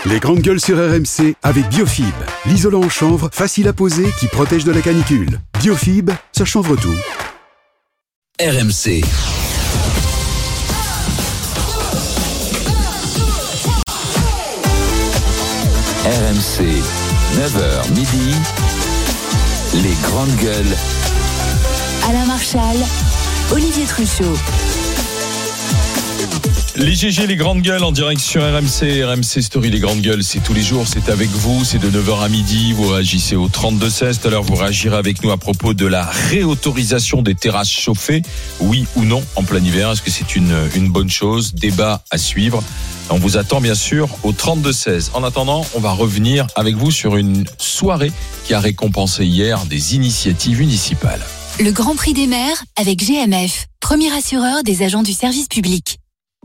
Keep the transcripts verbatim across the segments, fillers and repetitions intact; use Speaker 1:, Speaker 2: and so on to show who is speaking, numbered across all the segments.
Speaker 1: Les grandes gueules sur R M C avec Biofib, l'isolant en chanvre facile à poser qui protège de la canicule. Biofib, ça chanvre tout.
Speaker 2: R M C. R M C, neuf heures midi, les grandes gueules.
Speaker 3: Alain Marchal, Olivier Truchot.
Speaker 4: Les G G, les grandes gueules en direct sur R M C, R M C Story, les grandes gueules, c'est tous les jours, c'est avec vous, c'est de neuf heures à midi, vous réagissez au trente-deux seize, tout à l'heure vous réagirez avec nous à propos de la réautorisation des terrasses chauffées, oui ou non, en plein hiver, est-ce que c'est une, une bonne chose, débat à suivre, on vous attend bien sûr au trente-deux seize. En attendant, on va revenir avec vous sur une soirée qui a récompensé hier des initiatives municipales.
Speaker 3: Le Grand Prix des maires avec G M F, premier assureur des agents du service public.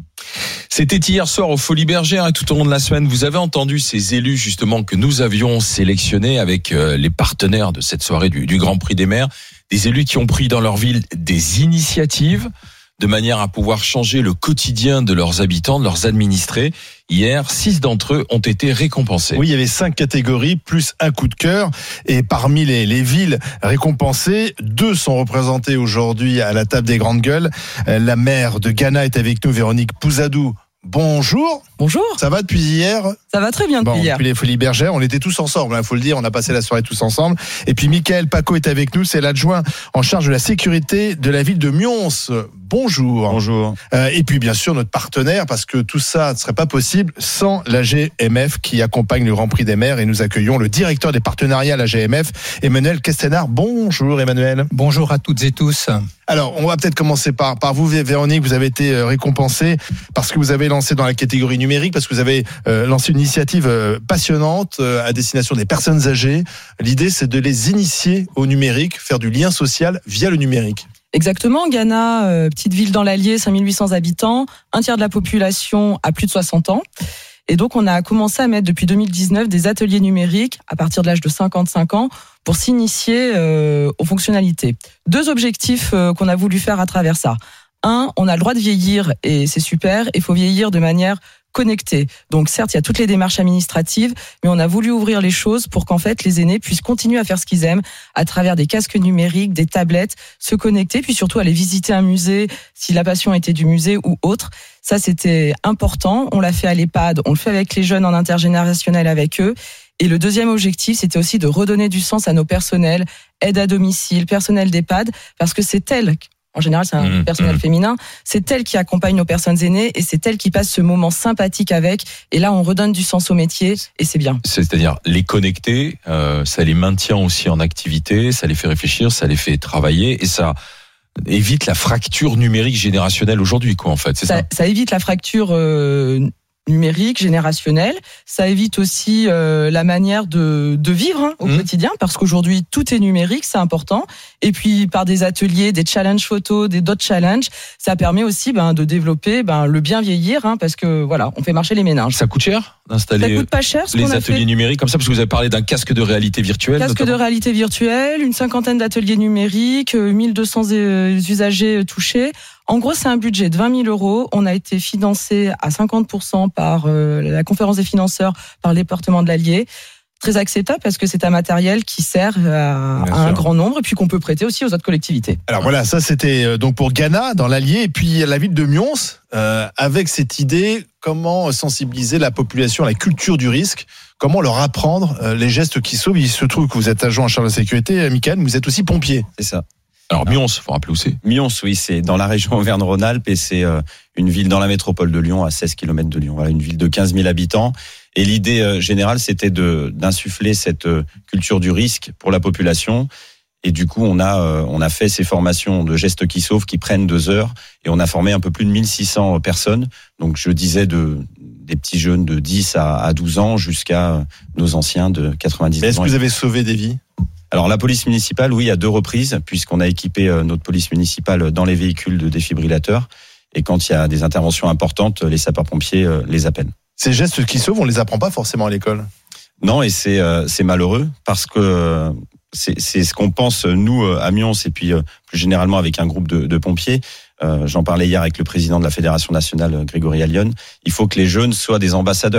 Speaker 4: C'était hier soir aux Folies Bergères et tout au long de la semaine, vous avez entendu ces élus justement que nous avions sélectionnés avec les partenaires de cette soirée du, du Grand Prix des maires, des élus qui ont pris dans leur ville des initiatives de manière à pouvoir changer le quotidien de leurs habitants, de leurs administrés. Hier, six d'entre eux ont été récompensés.
Speaker 5: Oui, il y avait cinq catégories, plus un coup de cœur. Et parmi les, les villes récompensées, deux sont représentées aujourd'hui à la table des grandes gueules. La maire de Ghana est avec nous, Véronique Pouzadou. Bonjour.
Speaker 6: Bonjour.
Speaker 5: Ça va depuis hier ?
Speaker 6: Ça va très bien depuis
Speaker 5: bon,
Speaker 6: hier.
Speaker 5: Depuis les Folies Bergères, on était tous ensemble, il faut le dire, on a passé la soirée tous ensemble. Et puis Michael Paco est avec nous, c'est l'adjoint en charge de la sécurité de la ville de Mions. Bonjour.
Speaker 7: Bonjour.
Speaker 5: Euh, et puis bien sûr notre partenaire, parce que tout ça ne serait pas possible sans la G M F qui accompagne le Grand Prix des maires. Et nous accueillons le directeur des partenariats à la G M F, Emmanuel Castenard. Bonjour Emmanuel.
Speaker 8: Bonjour à toutes et tous.
Speaker 5: Alors, on va peut-être commencer par, par vous, Véronique. Vous avez été récompensée parce que vous avez lancé dans la catégorie numérique, parce que vous avez euh, lancé une initiative euh, passionnante euh, à destination des personnes âgées. L'idée, c'est de les initier au numérique, faire du lien social via le numérique.
Speaker 6: Exactement, Ghana, euh, petite ville dans l'Allier, cinq mille huit cents habitants, un tiers de la population a plus de soixante ans. Et donc, on a commencé à mettre depuis deux mille dix-neuf des ateliers numériques à partir de l'âge de cinquante-cinq ans pour s'initier euh, aux fonctionnalités. Deux objectifs euh, qu'on a voulu faire à travers ça. Un, on a le droit de vieillir et c'est super, il faut vieillir de manière connectée. Donc certes, il y a toutes les démarches administratives, mais on a voulu ouvrir les choses pour qu'en fait les aînés puissent continuer à faire ce qu'ils aiment à travers des casques numériques, des tablettes, se connecter, puis surtout aller visiter un musée si la passion était du musée ou autre. Ça, c'était important. On l'a fait à l'EHPAD, on le fait avec les jeunes en intergénérationnel avec eux. Et le deuxième objectif, c'était aussi de redonner du sens à nos personnels, aide à domicile, personnel d'EHPAD, parce que c'est elles, en général c'est un mmh, personnel mmh. féminin, c'est elles qui accompagnent nos personnes aînées et c'est elles qui passent ce moment sympathique avec. Et là, on redonne du sens au métier et c'est bien.
Speaker 4: C'est-à-dire les connecter, euh, ça les maintient aussi en activité, ça les fait réfléchir, ça les fait travailler et ça évite la fracture numérique générationnelle aujourd'hui, quoi, en fait. C'est ça, ça,
Speaker 6: ça évite la fracture euh, numérique, générationnel. Ça évite aussi euh, la manière de, de vivre hein, au mmh. quotidien, parce qu'aujourd'hui, tout est numérique, c'est important. Et puis, par des ateliers, des challenges photos, des d'autres challenges, ça permet aussi ben, de développer ben, le bien vieillir, hein, parce que voilà, on fait marcher les méninges.
Speaker 4: Ça coûte cher d'installer
Speaker 6: ça coûte pas cher, ce
Speaker 4: les
Speaker 6: qu'on a
Speaker 4: ateliers
Speaker 6: fait.
Speaker 4: numériques comme ça, parce que vous avez parlé d'un casque de réalité virtuelle.
Speaker 6: Casque
Speaker 4: notamment.
Speaker 6: de réalité virtuelle, une cinquantaine d'ateliers numériques, mille deux cents usagers touchés. En gros, c'est un budget de vingt mille euros. On a été financé à cinquante pour cent par euh, la conférence des financeurs, par le département de l'Allier. Très acceptable parce que c'est un matériel qui sert à, à un grand nombre et puis qu'on peut prêter aussi aux autres collectivités.
Speaker 5: Alors voilà, ça c'était donc pour Ghana, dans l'Allier, et puis la ville de Mions, euh, avec cette idée, comment sensibiliser la population à la culture du risque, comment leur apprendre euh, les gestes qui sauvent. Il se trouve que vous êtes agent en charge de la sécurité, Michael, mais vous êtes aussi pompier.
Speaker 7: C'est ça.
Speaker 4: Alors Mions, il faut rappeler où c'est.
Speaker 7: Mions, oui, c'est dans la région Auvergne-Rhône-Alpes et c'est euh, une ville dans la métropole de Lyon, à seize kilomètres de Lyon. Voilà, une ville de quinze mille habitants. Et l'idée euh, générale, c'était de d'insuffler cette euh, culture du risque pour la population. Et du coup, on a euh, on a fait ces formations de gestes qui sauvent qui prennent deux heures et on a formé un peu plus de mille six cents personnes. Donc je disais de des petits jeunes de dix à douze ans jusqu'à nos anciens de quatre-vingt-dix ans.
Speaker 5: Est-ce que vous avez sauvé des vies ?
Speaker 7: Alors la police municipale, oui, à deux reprises, puisqu'on a équipé notre police municipale dans les véhicules de défibrillateurs. Et quand il y a des interventions importantes, les sapeurs-pompiers les appellent.
Speaker 5: Ces gestes qui sauvent, on les apprend pas forcément à l'école.
Speaker 7: Non, et c'est c'est malheureux parce que c'est c'est ce qu'on pense nous à Mions et puis plus généralement avec un groupe de, de pompiers. Euh, j'en parlais hier avec le président de la Fédération nationale, Grégory Allione. Il faut que les jeunes soient des ambassadeurs.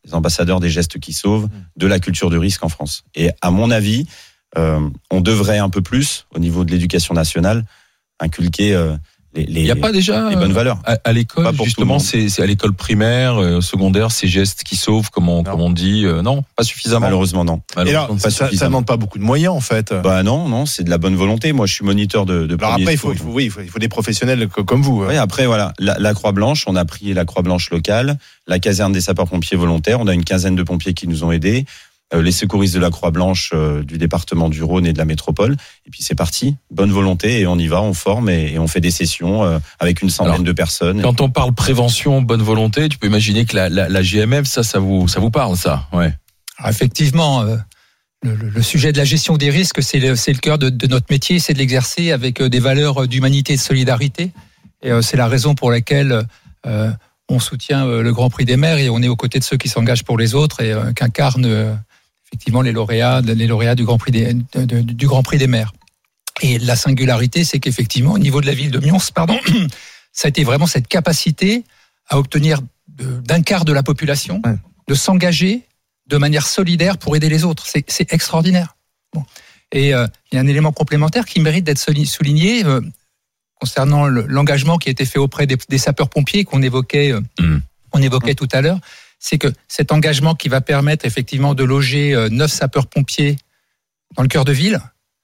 Speaker 7: les ambassadeurs des gestes qui sauvent, de la culture du risque en France. Et à mon avis, euh, on devrait un peu plus, au niveau de l'éducation nationale, inculquer euh, les, les,
Speaker 4: Il n'y a pas déjà
Speaker 7: les bonnes valeurs.
Speaker 4: À, à l'école,
Speaker 7: Pas pour
Speaker 4: justement,
Speaker 7: tout le
Speaker 4: c'est, c'est à l'école primaire, euh, secondaire, ces gestes qui sauvent, comme on, comme on dit. Euh, non, pas suffisamment.
Speaker 7: Malheureusement, non.
Speaker 5: Et alors,
Speaker 4: Malheureusement,
Speaker 5: ça,
Speaker 4: pas
Speaker 5: ça, ça
Speaker 4: suffisamment.
Speaker 5: demande pas beaucoup de moyens, en fait.
Speaker 7: Bah non, non, c'est de la bonne volonté. Moi, je suis moniteur de, de
Speaker 5: Alors
Speaker 7: premiers
Speaker 5: après, il faut, il
Speaker 7: secours.
Speaker 5: faut, oui, il faut, il faut des professionnels co- comme vous.
Speaker 7: Oui, après, voilà, la, la Croix-Blanche, on a pris la Croix-Blanche locale, la caserne des sapeurs-pompiers volontaires, on a une quinzaine de pompiers qui nous ont aidés, euh, les secouristes de la Croix-Blanche euh, du département du Rhône et de la métropole, et puis c'est parti, bonne volonté, et on y va, on forme, et, et on fait des sessions euh, avec une centaine
Speaker 4: Alors,
Speaker 7: de personnes.
Speaker 4: Quand on parle prévention, bonne volonté, tu peux imaginer que la, la, la G M F, ça, ça vous, ça vous parle, ça. Ouais.
Speaker 8: Alors, effectivement, euh, le, le, le sujet de la gestion des risques, c'est le, c'est le cœur de, de notre métier, c'est de l'exercer avec euh, des valeurs d'humanité et de solidarité. Et euh, c'est la raison pour laquelle euh, on soutient euh, le Grand Prix des maires et on est aux côtés de ceux qui s'engagent pour les autres et euh, qu'incarnent euh, effectivement les lauréats, les lauréats du Grand Prix des, de, de, du Grand Prix des maires. Et la singularité, c'est qu'effectivement, au niveau de la ville de Mions, pardon, ça a été vraiment cette capacité à obtenir de, d'un quart de la population
Speaker 5: Ouais.
Speaker 8: de s'engager de manière solidaire pour aider les autres. C'est, c'est extraordinaire. Bon. Et euh, il y a un élément complémentaire qui mérite d'être souligné euh, concernant le, l'engagement qui a été fait auprès des, des sapeurs-pompiers qu'on évoquait, euh,
Speaker 4: Mmh.
Speaker 8: on évoquait tout à l'heure. C'est que cet engagement qui va permettre effectivement de loger euh, neuf sapeurs-pompiers dans le cœur de ville,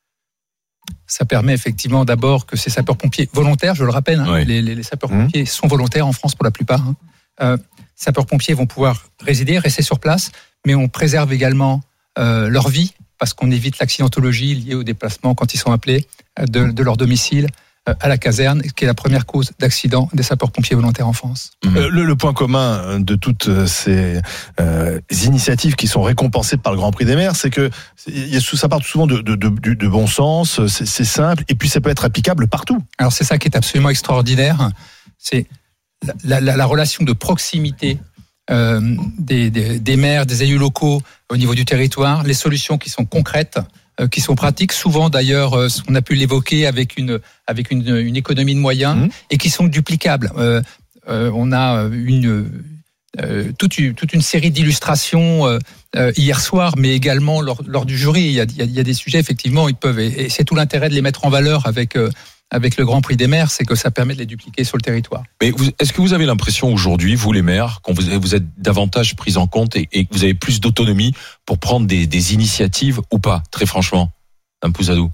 Speaker 8: ça permet effectivement d'abord que ces sapeurs-pompiers volontaires, je le rappelle, hein,
Speaker 4: Oui.
Speaker 8: les, les, les sapeurs-pompiers sont volontaires en France pour la plupart. Hein. Euh, sapeurs-pompiers vont pouvoir résider, rester sur place, mais on préserve également euh, leur vie parce qu'on évite l'accidentologie liée au déplacement quand ils sont appelés euh, de, de leur domicile euh, à la caserne, qui est la première cause d'accident des sapeurs-pompiers volontaires en France.
Speaker 5: Euh, le, le point commun de toutes ces euh, initiatives qui sont récompensées par le Grand Prix des maires, c'est que il y a, ça part souvent de, de, de, de bon sens, c'est, c'est simple, et puis ça peut être applicable partout.
Speaker 8: Alors c'est ça qui est absolument extraordinaire, c'est la, la, la relation de proximité euh, des, des, des maires, des élus locaux au niveau du territoire, les solutions qui sont concrètes, euh, qui sont pratiques, souvent d'ailleurs, euh, on a pu l'évoquer avec une avec une, une économie de moyens
Speaker 5: Mmh.
Speaker 8: et qui sont duplicables. Euh, euh, on a une euh, toute une toute une série d'illustrations euh, euh, hier soir, mais également lors, lors du jury. Il y a, il y a, il y a des sujets effectivement, ils peuvent et, et c'est tout l'intérêt de les mettre en valeur avec euh, avec le Grand Prix des maires, c'est que ça permet de les dupliquer sur le territoire.
Speaker 4: Mais vous, est-ce que vous avez l'impression aujourd'hui, vous les maires, qu'on vous, vous êtes davantage pris en compte et, et que vous avez plus d'autonomie pour prendre des, des initiatives ou pas, très franchement, Mme Pousadou?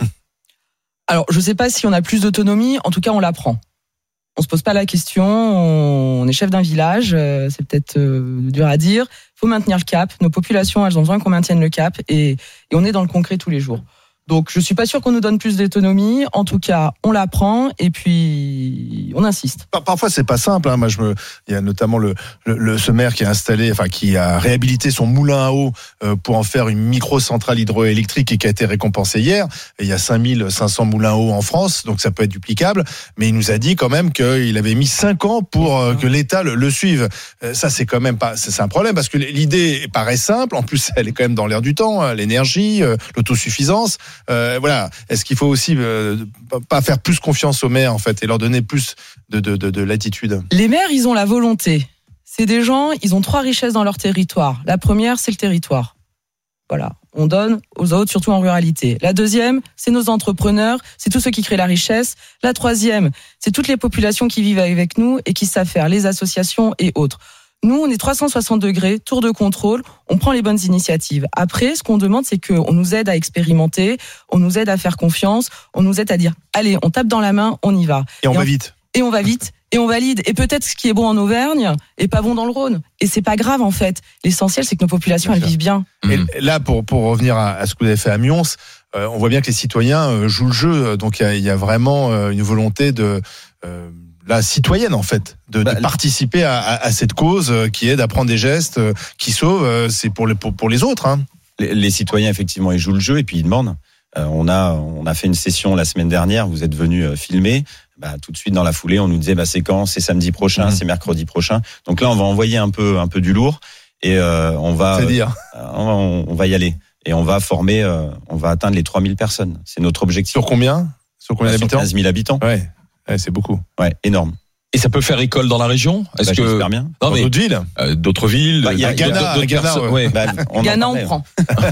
Speaker 6: Alors, je ne sais pas si on a plus d'autonomie, en tout cas, on la prend. On se pose pas la question, on est chef d'un village, euh, c'est peut-être euh, dur à dire. Il faut maintenir le cap. Nos populations, elles ont besoin qu'on maintienne le cap et, et on est dans le concret tous les jours. Donc, je suis pas sûr qu'on nous donne plus d'autonomie. En tout cas, on la prend et puis on insiste.
Speaker 5: Par- Parfois, c'est pas simple. Hein. Moi, je me, il y a notamment le, le, le ce maire qui a installé, enfin, qui a réhabilité son moulin à eau euh, pour en faire une micro-centrale hydroélectrique et qui a été récompensé hier. Et il y a cinq mille cinq cents moulins à eau en France, donc ça peut être duplicable. Mais il nous a dit quand même qu'il avait mis cinq ans pour euh, que l'État le, le suive. Euh, ça, c'est quand même pas, c'est, c'est un problème parce que l'idée paraît simple. En plus, elle est quand même dans l'air du temps. Hein, l'énergie, euh, l'autosuffisance. Euh, voilà. Est-ce qu'il faut aussi euh, pas faire plus confiance aux maires en fait et leur donner plus de, de, de, de latitude?
Speaker 6: Les maires, ils ont la volonté. C'est des gens, ils ont trois richesses dans leur territoire. La première, c'est le territoire. Voilà. On donne aux autres, surtout en ruralité. La deuxième, c'est nos entrepreneurs, c'est tous ceux qui créent la richesse. La troisième, c'est toutes les populations qui vivent avec nous et qui savent faire, les associations et autres. Nous, on est trois cent soixante degrés, tour de contrôle, on prend les bonnes initiatives. Après, ce qu'on demande, c'est qu'on nous aide à expérimenter, on nous aide à faire confiance, on nous aide à dire, allez, on tape dans la main, on y va.
Speaker 5: Et on
Speaker 6: Et
Speaker 5: va
Speaker 6: on-
Speaker 5: vite.
Speaker 6: Et on va vite, et on valide. Et peut-être ce qui est bon en Auvergne est pas bon dans le Rhône. Et c'est pas grave, en fait. L'essentiel, c'est que nos populations,
Speaker 5: Bien
Speaker 6: elles
Speaker 5: sûr.
Speaker 6: vivent bien.
Speaker 5: Et
Speaker 4: Mmh.
Speaker 5: là, pour, pour revenir à, à ce que vous avez fait à Mions, euh, on voit bien que les citoyens euh, jouent le jeu. Donc, il y a, il y a vraiment euh, une volonté de euh, la citoyenne, en fait, de,
Speaker 7: Bah,
Speaker 5: de participer à, à, à cette cause euh, qui est d'apprendre des gestes euh, qui sauvent. euh, c'est pour les, pour, pour les autres. Hein.
Speaker 7: Les, les citoyens, effectivement, ils jouent le jeu et puis ils demandent. Euh, on a, on a fait une session la semaine dernière. Vous êtes venus euh, filmer. Bah, tout de suite dans la foulée, on nous disait bah, c'est quand, c'est samedi prochain,
Speaker 5: Mmh.
Speaker 7: c'est mercredi prochain. Donc là, on va envoyer un peu, un peu du lourd et euh, on va,
Speaker 5: C'est-à-dire
Speaker 7: euh, on, on va y aller et on va former, euh, on va atteindre les trois mille personnes. C'est notre objectif.
Speaker 5: sur combien Sur combien
Speaker 7: Sur
Speaker 5: d'habitants
Speaker 7: quinze mille habitants.
Speaker 5: Ouais. Ouais, c'est beaucoup.
Speaker 7: Ouais, énorme.
Speaker 4: Et ça peut faire école dans la région? Est-ce
Speaker 7: bah,
Speaker 4: que
Speaker 7: j'espère bien.
Speaker 4: Non,
Speaker 5: Dans
Speaker 4: mais
Speaker 5: d'autres villes
Speaker 4: euh, d'autres villes,
Speaker 5: Bah, il y a Ghana,
Speaker 4: d'autres
Speaker 5: Ghana,
Speaker 4: personnes-
Speaker 5: ouais.
Speaker 4: ouais.
Speaker 7: Bah, on en
Speaker 6: Ghana, on
Speaker 7: parlait.
Speaker 6: prend.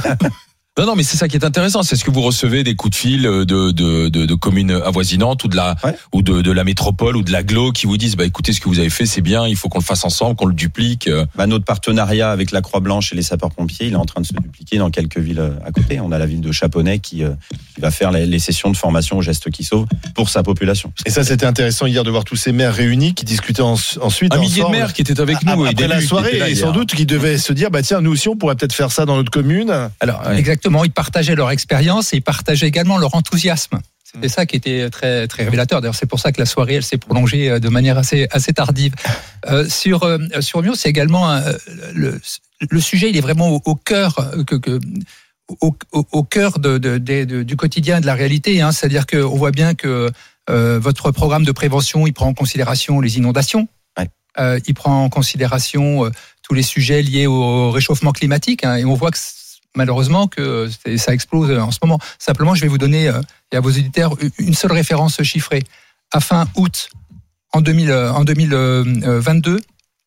Speaker 4: Non, non, mais c'est ça qui est intéressant. C'est ce que vous recevez des coups de fil de de de, de communes avoisinantes ou de la
Speaker 7: Ouais.
Speaker 4: ou de de la métropole ou de l'agglo qui vous disent bah écoutez, ce que vous avez fait c'est bien, il faut qu'on le fasse ensemble, qu'on le duplique.
Speaker 7: Bah, notre partenariat avec la Croix-Blanche et les sapeurs-pompiers, il est en train de se dupliquer dans quelques villes euh, à côté. On a la ville de Chaponnay qui, euh, qui va faire les, les sessions de formation aux gestes qui sauvent pour sa population.
Speaker 5: Et ça, c'était intéressant hier de voir tous ces maires réunis qui discutaient en- ensuite
Speaker 4: Un millier de
Speaker 5: ensemble.
Speaker 4: maires qui étaient avec nous
Speaker 5: Après,
Speaker 4: et
Speaker 5: après
Speaker 4: d'élus
Speaker 5: la
Speaker 4: qui
Speaker 5: soirée,
Speaker 4: étaient là
Speaker 5: et
Speaker 4: hier.
Speaker 5: sans doute qui devaient se dire, bah tiens, nous aussi, on pourrait peut-être faire ça dans notre commune.
Speaker 8: Alors, exactement, ils partageaient leur expérience et ils partageaient également leur enthousiasme. C'était ça qui était très très révélateur. D'ailleurs, c'est pour ça que la soirée, elle s'est prolongée de manière assez assez tardive. Euh, sur euh, sur Mio, c'est également euh, le le sujet. Il est vraiment au, au cœur que, que au, au, au cœur de, de, de, de, du quotidien, de la réalité. Hein. C'est-à-dire qu'on voit bien que euh, votre programme de prévention, il prend en considération les inondations.
Speaker 7: Ouais.
Speaker 8: Euh, il prend en considération euh, tous les sujets liés au réchauffement climatique. Hein, et on voit que malheureusement que ça explose en ce moment. Simplement, je vais vous donner euh, et à vos auditeurs une seule référence chiffrée. À fin août, en, deux mille, en deux mille vingt-deux,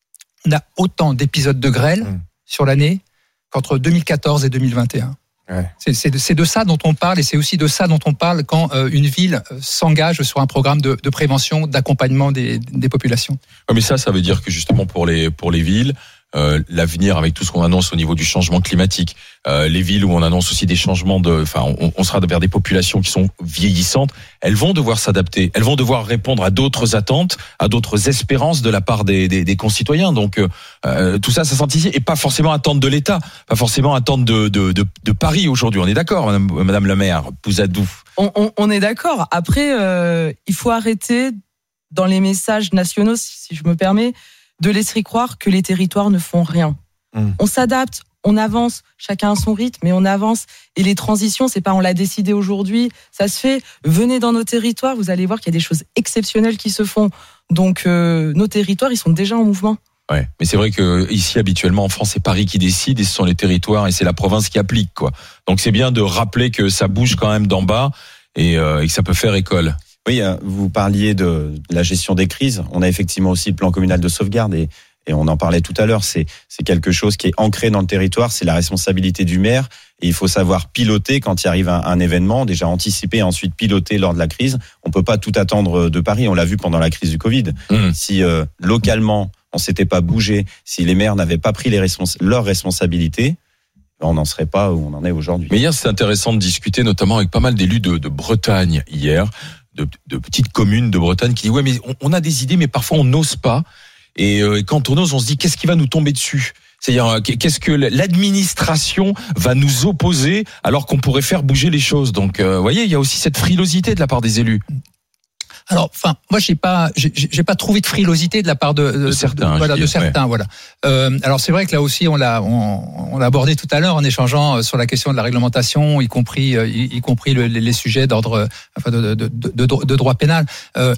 Speaker 8: on a autant d'épisodes de grêle mmh. sur l'année qu'entre deux mille quatorze et deux mille vingt et un. Ouais. C'est, c'est, de, c'est de ça dont on parle et c'est aussi de ça dont on parle quand euh, une ville s'engage sur un programme de, de prévention, d'accompagnement des, des populations.
Speaker 4: Ouais, mais ça, ça veut dire que justement pour les pour les villes, Euh, l'avenir avec tout ce qu'on annonce au niveau du changement climatique, euh, les villes où on annonce aussi des changements de, enfin, on, on sera vers des populations qui sont vieillissantes, elles vont devoir s'adapter, elles vont devoir répondre à d'autres attentes, à d'autres espérances de la part des, des, des concitoyens. Donc euh, tout ça, ça s'anticipe et pas forcément attendre de l'État, pas forcément attendre de de de, de Paris aujourd'hui. On est d'accord, Madame, Madame la maire Pousadou.
Speaker 6: On, on, on est d'accord. Après, euh, il faut arrêter dans les messages nationaux, si je me permets, de laisser croire que les territoires ne font rien. Mmh. On s'adapte, on avance, chacun à son rythme, mais on avance. Et les transitions, c'est pas on l'a décidé aujourd'hui, ça se fait. Venez dans nos territoires, vous allez voir qu'il y a des choses exceptionnelles qui se font. Donc euh, nos territoires, ils sont déjà en mouvement.
Speaker 4: Ouais, mais c'est vrai que ici habituellement en France, c'est Paris qui décide et ce sont les territoires et c'est la province qui applique quoi. Donc c'est bien de rappeler que ça bouge quand même d'en bas et, euh, et que ça peut faire école.
Speaker 7: Oui, vous parliez de la gestion des crises. On a effectivement aussi le plan communal de sauvegarde et, et on en parlait tout à l'heure. C'est, c'est quelque chose qui est ancré dans le territoire. C'est la responsabilité du maire et il faut savoir piloter quand il arrive un, un événement, déjà anticiper et ensuite piloter lors de la crise. On peut pas tout attendre de Paris. On l'a vu pendant la crise du Covid. Mmh. Si euh, localement on s'était pas bougé, si les maires n'avaient pas pris les respons- leurs responsabilités, on n'en serait pas où on en est aujourd'hui.
Speaker 4: Mais hier, c'est intéressant de discuter, notamment avec pas mal d'élus de, de Bretagne hier. De, de petites communes de Bretagne qui disent ouais mais on, on a des idées mais parfois on n'ose pas et, euh, et quand on ose on se dit qu'est-ce qui va nous tomber dessus, c'est-à-dire qu'est-ce que l'administration va nous opposer alors qu'on pourrait faire bouger les choses. Donc euh, vous voyez il y a aussi cette frilosité de la part des élus.
Speaker 8: Alors, enfin, moi, j'ai pas, j'ai, j'ai pas trouvé de frilosité de la part de, de,
Speaker 4: de certains.
Speaker 8: De, voilà,
Speaker 4: de
Speaker 8: certains,
Speaker 4: ouais.
Speaker 8: voilà. Euh, alors, c'est vrai que là aussi, on l'a, on, on l'a abordé tout à l'heure en échangeant sur la question de la réglementation, y compris, y, y compris le, les sujets d'ordre, enfin, de, de, de, de, de droit pénal. Euh,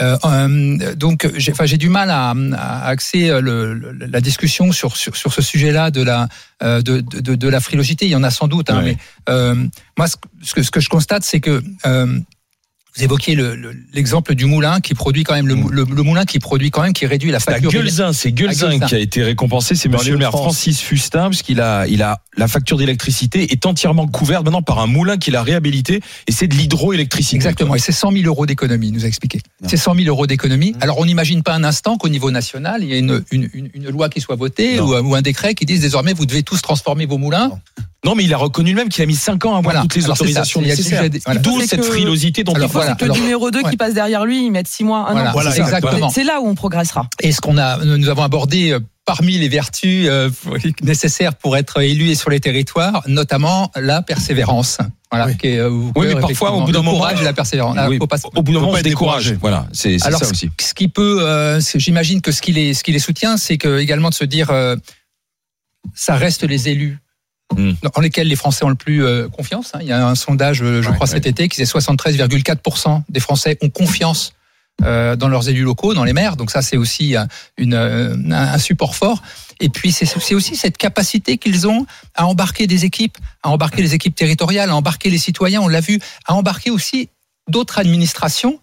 Speaker 8: euh, donc, j'ai, enfin, j'ai du mal à, à axer le, le, la discussion sur, sur, sur ce sujet-là de la, de, de, de la frilosité. Il y en a sans doute, hein, ouais. mais euh, moi, ce que, ce que je constate, c'est que euh, vous évoquiez le, le, l'exemple du moulin qui produit quand même le, le, le moulin qui produit quand même qui réduit la facture.
Speaker 4: C'est à Guelzin, c'est Guelzin qui a été récompensé. C'est Monsieur le maire Francis Fustin parce qu'il a, il a la facture d'électricité est entièrement couverte maintenant par un moulin qu'il a réhabilité et c'est de l'hydroélectricité.
Speaker 8: Exactement. Et c'est cent mille euros d'économie, il nous a expliqué. Non. C'est cent mille euros d'économie. Alors on n'imagine pas un instant qu'au niveau national il y a une, une, une, une loi qui soit votée ou, ou un décret qui dise désormais vous devez tous transformer vos moulins.
Speaker 4: Non. Non, mais il a reconnu même qu'il a mis cinq ans à avoir voilà. toutes les alors autorisations ça, nécessaires. Des, voilà. D'où cette que, frilosité dont
Speaker 6: alors,
Speaker 4: il
Speaker 6: faut voilà, que le numéro deux ouais. qui passe derrière lui, il met six mois, un
Speaker 8: voilà,
Speaker 6: an.
Speaker 8: Voilà, exactement.
Speaker 6: C'est, c'est là où on progressera.
Speaker 8: Et ce qu'on a, nous avons abordé parmi les vertus euh, nécessaires pour être élu sur les territoires, notamment la persévérance. Voilà.
Speaker 4: Oui,
Speaker 8: qui est,
Speaker 4: oui mais parfois au bout d'un moment,
Speaker 8: courage et la persévérance.
Speaker 4: Oui, faut pas, au bout d'un moment, on se décourage. Voilà, c'est, c'est
Speaker 8: alors,
Speaker 4: ça aussi.
Speaker 8: Ce qui peut, euh, j'imagine que ce qui les, ce qui les soutient, c'est que également de se dire, euh, ça reste les élus. Mmh. En lesquels les Français ont le plus euh, confiance. Hein. Il y a un sondage, je ouais, crois, ouais. cet été, qui disait soixante-treize virgule quatre pour cent des Français ont confiance euh, dans leurs élus locaux, dans les maires. Donc ça, c'est aussi euh, une, euh, un support fort. Et puis, c'est, c'est aussi cette capacité qu'ils ont à embarquer des équipes, à embarquer les équipes territoriales, à embarquer les citoyens, on l'a vu, à embarquer aussi d'autres administrations,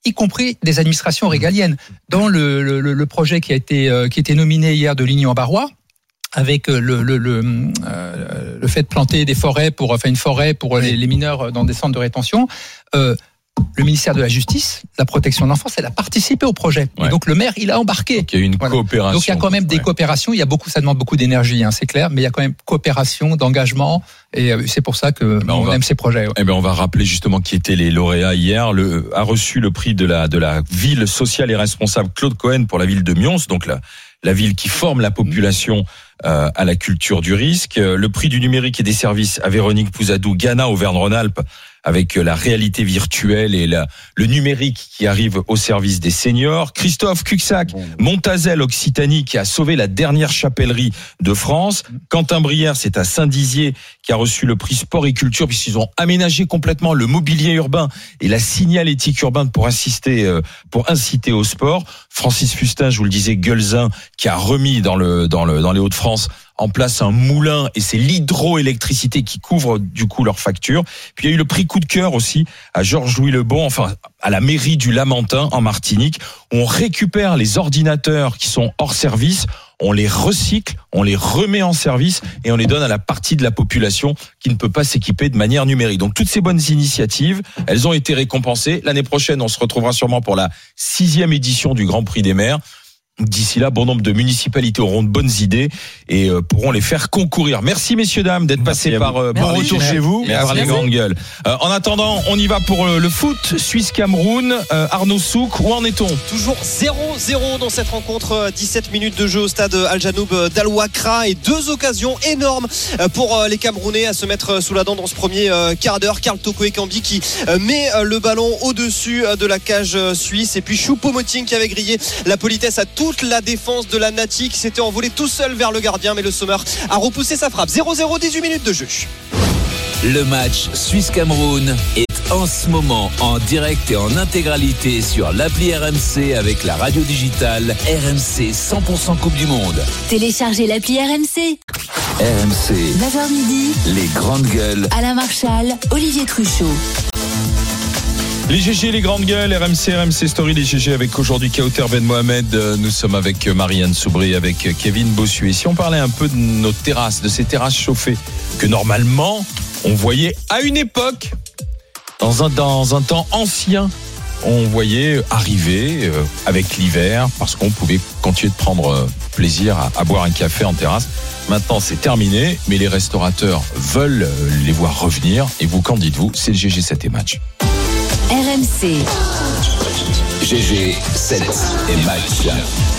Speaker 8: y compris des administrations régaliennes. Dans le, le, le projet qui a été, euh, qui a été nominé hier de Ligny-en-Barrois, avec le, le, le, euh, le fait de planter des forêts pour, enfin une forêt pour les, les mineurs dans des centres de rétention, euh, le ministère de la Justice, la protection de l'enfance, elle a participé au projet. Ouais. Et donc le maire, il a embarqué.
Speaker 4: Donc il y a une voilà. coopération.
Speaker 8: Donc il y a quand même des ouais. coopérations. Il y a beaucoup, ça demande beaucoup d'énergie, hein, c'est clair, mais il y a quand même coopération, d'engagement, et c'est pour ça que ben on, on va, aime ces projets. Ouais.
Speaker 4: Eh ben on va rappeler justement qui étaient les lauréats hier. Le a reçu le prix de la de la ville sociale et responsable Claude Cohen pour la ville de Mions, donc la la ville qui forme la population euh, à la culture du risque. Le prix du numérique et des services à Véronique Pouzadou, Ghana, Auvergne-Rhône-Alpes, avec la réalité virtuelle et la, le numérique qui arrive au service des seniors. Christophe Cuxac, Montazel, Occitanie, qui a sauvé la dernière chapellerie de France. Quentin Brière, c'est à Saint-Dizier, qui a reçu le prix sport et culture, puisqu'ils ont aménagé complètement le mobilier urbain et la signalétique urbaine pour assister, euh, pour inciter au sport. Francis Fustin, je vous le disais, Guelzin, qui a remis dans le, dans le, dans les Hauts-de-France en place un moulin, et c'est l'hydroélectricité qui couvre du coup leurs factures. Puis il y a eu le prix coup de cœur aussi à Georges-Louis Lebon, enfin à la mairie du Lamentin en Martinique. On récupère les ordinateurs qui sont hors service, on les recycle, on les remet en service et on les donne à la partie de la population qui ne peut pas s'équiper de manière numérique. Donc toutes ces bonnes initiatives, elles ont été récompensées. L'année prochaine, on se retrouvera sûrement pour la sixième édition du Grand Prix des maires. D'ici là, bon nombre de municipalités auront de bonnes idées et euh, pourront les faire concourir. Merci messieurs dames d'être passés par euh, bon retour chez vous et par les grandes gueules. Euh, en attendant, on y va pour euh, le foot. Suisse-Cameroun. Euh, Arnaud Souk, où en est-on ?
Speaker 9: Toujours zéro zéro dans cette rencontre. dix-sept minutes de jeu au stade Al Janoub d'Al Wakra et deux occasions énormes pour les Camerounais à se mettre sous la dent dans ce premier quart d'heure. Karl Toko Ekambi qui met le ballon au-dessus de la cage suisse, et puis Choupo-Moting qui avait grillé la politesse à tout toute la défense de la Nati qui s'était envolée tout seul vers le gardien, mais le Sommer a repoussé sa frappe. zéro zéro, dix-huit minutes de jeu.
Speaker 2: Le match Suisse-Cameroun est en ce moment en direct et en intégralité sur l'appli R M C avec la radio digitale R M C cent pour cent Coupe du Monde.
Speaker 3: Téléchargez l'appli R M C.
Speaker 2: R M C,
Speaker 3: neuf heures midi,
Speaker 2: les grandes gueules.
Speaker 3: Alain Marchal, Olivier Truchot.
Speaker 4: Les G G, les grandes gueules, R M C, R M C Story, les G G avec aujourd'hui Kauter Ben Mohamed. Nous sommes avec Marianne Soubry, avec Kevin Bossuet. Si on parlait un peu de nos terrasses, de ces terrasses chauffées que normalement on voyait à une époque, dans un, dans un temps ancien, on voyait arriver euh, avec l'hiver parce qu'on pouvait continuer de prendre euh, plaisir à, à boire un café en terrasse. Maintenant, c'est terminé, mais les restaurateurs veulent euh, les voir revenir. Et vous, qu'en dites-vous ? C'est le G G sept et match.
Speaker 3: R M C.
Speaker 2: G G sept et match.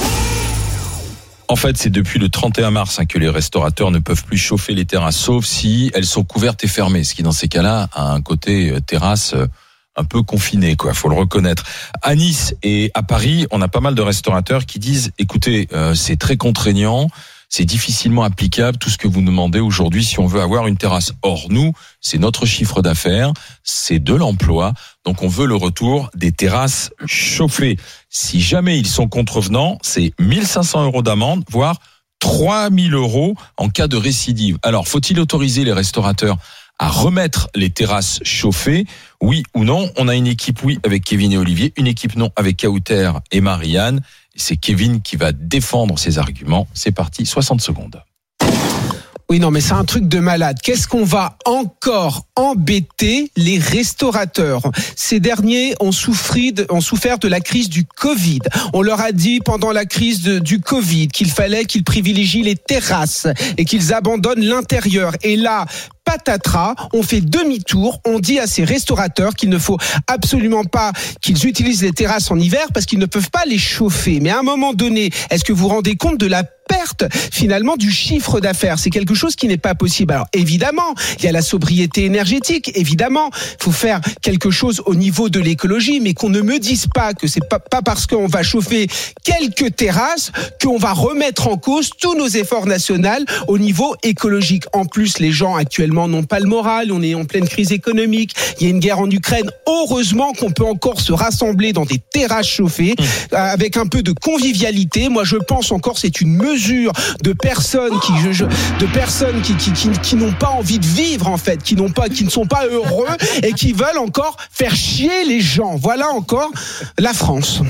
Speaker 4: En fait, c'est depuis le trente et un mars hein, que les restaurateurs ne peuvent plus chauffer les terrasses, sauf si elles sont couvertes et fermées, ce qui dans ces cas-là a un côté euh, terrasse euh, un peu confiné, quoi. Faut le reconnaître. À Nice et à Paris, on a pas mal de restaurateurs qui disent "Écoutez, euh, c'est très contraignant, c'est difficilement applicable tout ce que vous demandez aujourd'hui si on veut avoir une terrasse. Or, nous, c'est notre chiffre d'affaires, c'est de l'emploi, donc on veut le retour des terrasses chauffées. Si jamais ils sont contrevenants, c'est mille cinq cents euros d'amende, voire trois mille euros en cas de récidive. Alors, faut-il autoriser les restaurateurs à remettre les terrasses chauffées, oui ou non? On a une équipe oui avec Kevin et Olivier, une équipe non avec Kauter et Marianne. C'est Kevin qui va défendre ses arguments. C'est parti, soixante secondes.
Speaker 10: Oui, non, mais c'est un truc de malade. Qu'est-ce qu'on va encore embêter les restaurateurs? Ces derniers ont souffert de, ont souffert de la crise du Covid. On leur a dit pendant la crise de, du Covid qu'il fallait qu'ils privilégient les terrasses et qu'ils abandonnent l'intérieur. Et là, patatras, on fait demi-tour, on dit à ces restaurateurs qu'il ne faut absolument pas qu'ils utilisent les terrasses en hiver parce qu'ils ne peuvent pas les chauffer. Mais à un moment donné, est-ce que vous vous rendez compte de la perte finalement du chiffre d'affaires? C'est quelque chose qui n'est pas possible. Alors évidemment, il y a la sobriété énergétique, évidemment, il faut faire quelque chose au niveau de l'écologie, mais qu'on ne me dise pas que c'est pas, pas parce qu'on va chauffer quelques terrasses qu'on va remettre en cause tous nos efforts nationaux au niveau écologique. En plus, les gens actuellement gouvernements n'ont pas le moral, on est en pleine crise économique, il y a une guerre en Ukraine. Heureusement qu'on peut encore se rassembler dans des terrasses chauffées mmh. avec un peu de convivialité. Moi, je pense encore que c'est une mesure de personnes qui, je, je, de personnes qui, qui, qui, qui n'ont pas envie de vivre en fait, qui n'ont pas, qui ne sont pas heureux et qui veulent encore faire chier les gens. Voilà encore la France.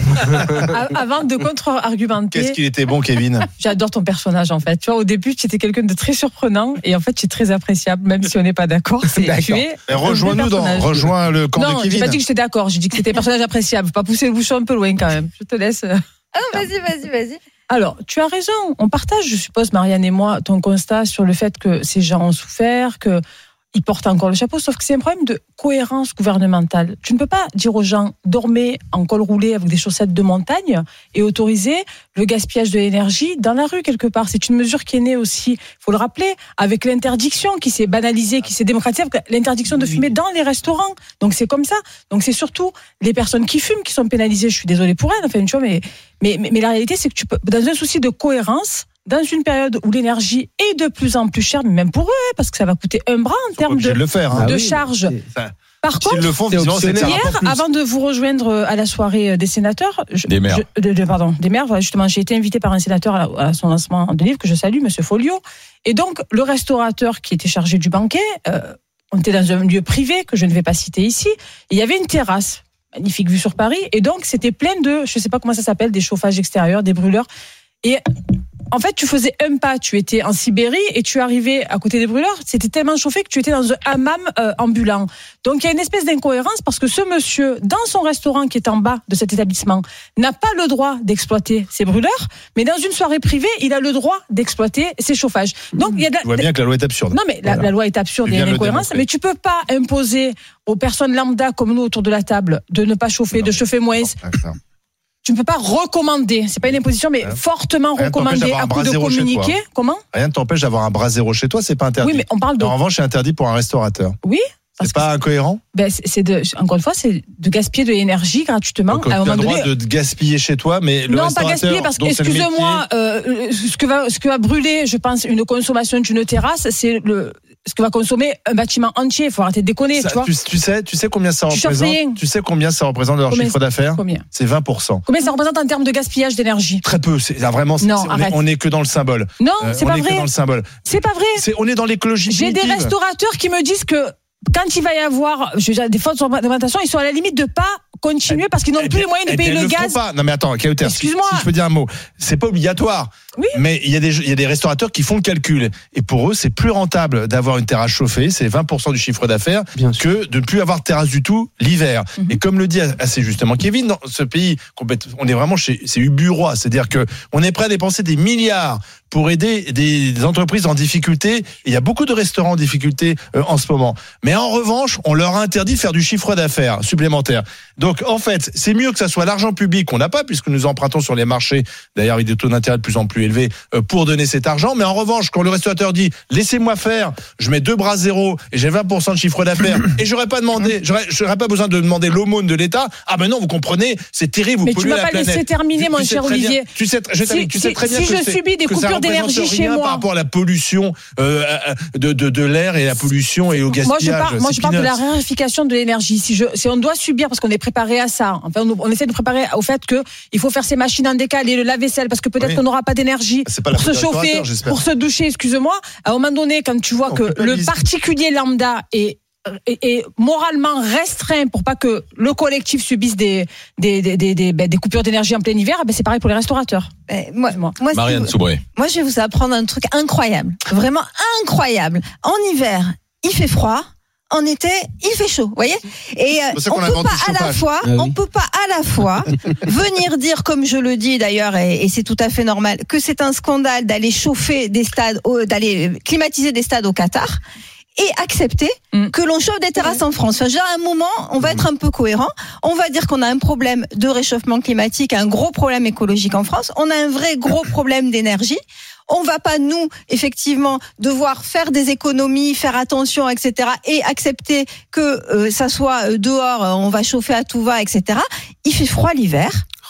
Speaker 11: Avant de contre-argumenter.
Speaker 5: Qu'est-ce qu'il était bon, Kevin?
Speaker 11: J'adore ton personnage en fait. Tu vois, au début, tu étais quelqu'un de très surprenant et en fait, tu es très appréciable, même si on n'est pas d'accord. C'est,
Speaker 10: d'accord.
Speaker 11: Tu es
Speaker 5: rejoins-nous dans, rejoins le camp
Speaker 11: non,
Speaker 5: de Kevin.
Speaker 11: Non, j'ai pas dit que j'étais d'accord. J'ai dit que c'était un personnage appréciable. Faut pas pousser le bouchon un peu loin quand même. Je te laisse.
Speaker 12: Ah, vas-y, vas-y, vas-y.
Speaker 11: Alors, tu as raison. On partage, je suppose, Marianne et moi, ton constat sur le fait que ces gens ont souffert, que ils portent encore le chapeau, sauf que c'est un problème de cohérence gouvernementale. Tu ne peux pas dire aux gens, dormez en col roulé avec des chaussettes de montagne et autoriser le gaspillage de l'énergie dans la rue quelque part. C'est une mesure qui est née aussi, il faut le rappeler, avec l'interdiction qui s'est banalisée, qui s'est démocratisée, avec l'interdiction de fumer dans les restaurants. Donc c'est comme ça. Donc c'est surtout les personnes qui fument qui sont pénalisées. Je suis désolée pour elles, enfin, tu vois, mais, mais, mais, mais la réalité, c'est que tu peux, dans un souci de cohérence, dans une période où l'énergie est de plus en plus chère, mais même pour eux, parce que ça va coûter un bras en termes de,
Speaker 5: de, le faire, hein.
Speaker 11: de
Speaker 5: ah oui,
Speaker 11: charge.
Speaker 5: Ça,
Speaker 11: Par contre,
Speaker 5: le font,
Speaker 11: hier,
Speaker 5: plus.
Speaker 11: avant de vous rejoindre à la soirée des sénateurs, je,
Speaker 4: des maires,
Speaker 11: je, de, de, pardon, des maires, justement, j'ai été invité par un sénateur à, à son lancement de livre que je salue, Monsieur Folliot. Et donc, le restaurateur qui était chargé du banquet, euh, on était dans un lieu privé que je ne vais pas citer ici. Et il y avait une terrasse, magnifique vue sur Paris, et donc c'était plein de, je ne sais pas comment ça s'appelle, des chauffages extérieurs, des brûleurs. Et en fait, tu faisais un pas, tu étais en Sibérie et tu arrivais à côté des brûleurs, c'était tellement chauffé que tu étais dans un hammam euh, ambulant. Donc il y a une espèce d'incohérence parce que ce monsieur, dans son restaurant qui est en bas de cet établissement, n'a pas le droit d'exploiter ses brûleurs, mais dans une soirée privée, il a le droit d'exploiter ses chauffages. Donc il y a de...
Speaker 5: Tu vois bien que la loi est absurde.
Speaker 11: Non mais la,
Speaker 5: voilà.
Speaker 11: la loi est absurde et il y a une incohérence, mais tu peux pas imposer aux personnes lambda comme nous autour de la table de ne pas chauffer, non, de chauffer moins. Non, tu ne peux pas recommander, c'est pas une imposition, mais rien, fortement rien recommander à coup de communiquer. Comment ?
Speaker 5: Rien ne t'empêche d'avoir un bras zéro chez toi, c'est pas interdit.
Speaker 11: Oui, mais on parle de.
Speaker 5: En revanche, c'est interdit pour un restaurateur.
Speaker 11: Oui.
Speaker 5: C'est pas incohérent ?
Speaker 11: Ben, c'est de, encore une fois, c'est de gaspiller de l'énergie gratuitement.
Speaker 5: Donc, à un moment donné. Tu as le droit de gaspiller chez toi, mais le
Speaker 11: non,
Speaker 5: restaurateur.
Speaker 11: Non, pas gaspiller parce que, excusez-moi, euh, ce que va, ce que va brûler, je pense, une consommation d'une terrasse, c'est le. Ce que va consommer un bâtiment entier, il faut arrêter de déconner,
Speaker 5: ça,
Speaker 11: tu vois.
Speaker 5: Tu, tu sais, tu sais combien ça
Speaker 11: tu
Speaker 5: représente. Tu sais combien ça représente leur
Speaker 11: combien,
Speaker 5: chiffre d'affaires.
Speaker 11: Combien ?
Speaker 5: C'est vingt pour cent.
Speaker 11: Combien ça représente en termes de gaspillage d'énergie ?
Speaker 5: Très peu. C'est là, vraiment.
Speaker 11: Non,
Speaker 5: c'est, on, est, on est que dans le symbole.
Speaker 11: Non, euh, c'est
Speaker 5: on
Speaker 11: pas
Speaker 5: est
Speaker 11: vrai.
Speaker 5: Que dans le symbole.
Speaker 11: C'est pas vrai.
Speaker 5: C'est, on est dans l'écologie.
Speaker 11: J'ai
Speaker 5: primitive.
Speaker 11: des restaurateurs qui me disent que quand il va y avoir je veux dire, des fautes d'alimentation, ils sont à la limite de pas continuer parce qu'ils n'ont plus les moyens de payer le, le gaz.
Speaker 5: Pas. Non mais attends, Kauter,
Speaker 11: excuse-moi.
Speaker 5: Si, si je peux dire un mot, c'est pas obligatoire.
Speaker 11: Oui.
Speaker 5: Mais il y a des il y a des restaurateurs qui font le calcul et pour eux c'est plus rentable d'avoir une terrasse chauffée, c'est vingt pour cent du chiffre d'affaires, que de ne plus avoir de terrasse du tout l'hiver. Mm-hmm. Et comme le dit assez justement Kevin, dans ce pays, on est vraiment chez c'est uburois, c'est-à-dire que on est prêt à dépenser des milliards pour aider des, des entreprises en difficulté. Il y a beaucoup de restaurants en difficulté euh, en ce moment. Mais en revanche, on leur interdit de faire du chiffre d'affaires supplémentaire. Donc, en fait, c'est mieux que ça soit l'argent public qu'on n'a pas, puisque nous empruntons sur les marchés, d'ailleurs avec des taux d'intérêt de plus en plus élevés, euh, pour donner cet argent. Mais en revanche, quand le restaurateur dit « laissez-moi faire, je mets deux bras zéro et j'ai vingt pour cent de chiffre d'affaires et j'aurais pas demandé, j'aurais, j'aurais pas besoin de demander l'aumône de l'État. Ah ben non, vous comprenez, c'est terrible, vous
Speaker 11: mais
Speaker 5: polluez la planète. »
Speaker 11: Mais tu m'as pas laissé terminer,
Speaker 5: tu,
Speaker 11: mon
Speaker 5: tu
Speaker 11: cher Olivier.
Speaker 5: Bien, tu sais, je si, tu sais très bien
Speaker 11: si
Speaker 5: que
Speaker 11: je subis des
Speaker 5: que
Speaker 11: coupures d'énergie chez moi
Speaker 5: par rapport à la pollution euh, de, de, de l'air et la pollution et au gaspillage.
Speaker 11: Moi, je parle, moi, je parle de la raréfication de l'énergie. Si, je, si on doit subir, parce qu'on est préparé à ça, enfin, on, on essaie de préparer au fait qu'il faut faire ces machines en décalé, le lave-vaisselle, parce que peut-être oui. qu'on n'aura pas d'énergie
Speaker 5: pas
Speaker 11: pour se chauffer, pour se doucher, excuse-moi. À un moment donné, quand tu vois on que le particulier lambda est Et, et moralement restreint pour pas que le collectif subisse des des des des, des, des coupures d'énergie en plein hiver, ben c'est pareil pour les restaurateurs.
Speaker 12: Eh, moi, moi,
Speaker 4: Marianne Soubré.
Speaker 12: Moi, je vais vous apprendre un truc incroyable, vraiment incroyable. En hiver, il fait froid. En été, il fait chaud, vous voyez. Et euh, on peut pas à la fois, ah oui. on peut pas à la fois venir dire, comme je le dis d'ailleurs, et, et c'est tout à fait normal, que c'est un scandale d'aller chauffer des stades, au, d'aller climatiser des stades au Qatar. Et accepter mmh. que l'on chauffe des terrasses mmh. en France. Enfin, je veux dire, à un moment, on va être un peu cohérent. On va dire qu'on a un problème de réchauffement climatique, un gros problème écologique en France. On a un vrai gros problème d'énergie. On va pas, nous, effectivement, devoir faire des économies, faire attention, et cetera, et accepter que euh, ça soit dehors, on va chauffer à tout va, et cetera. Il fait froid l'hiver.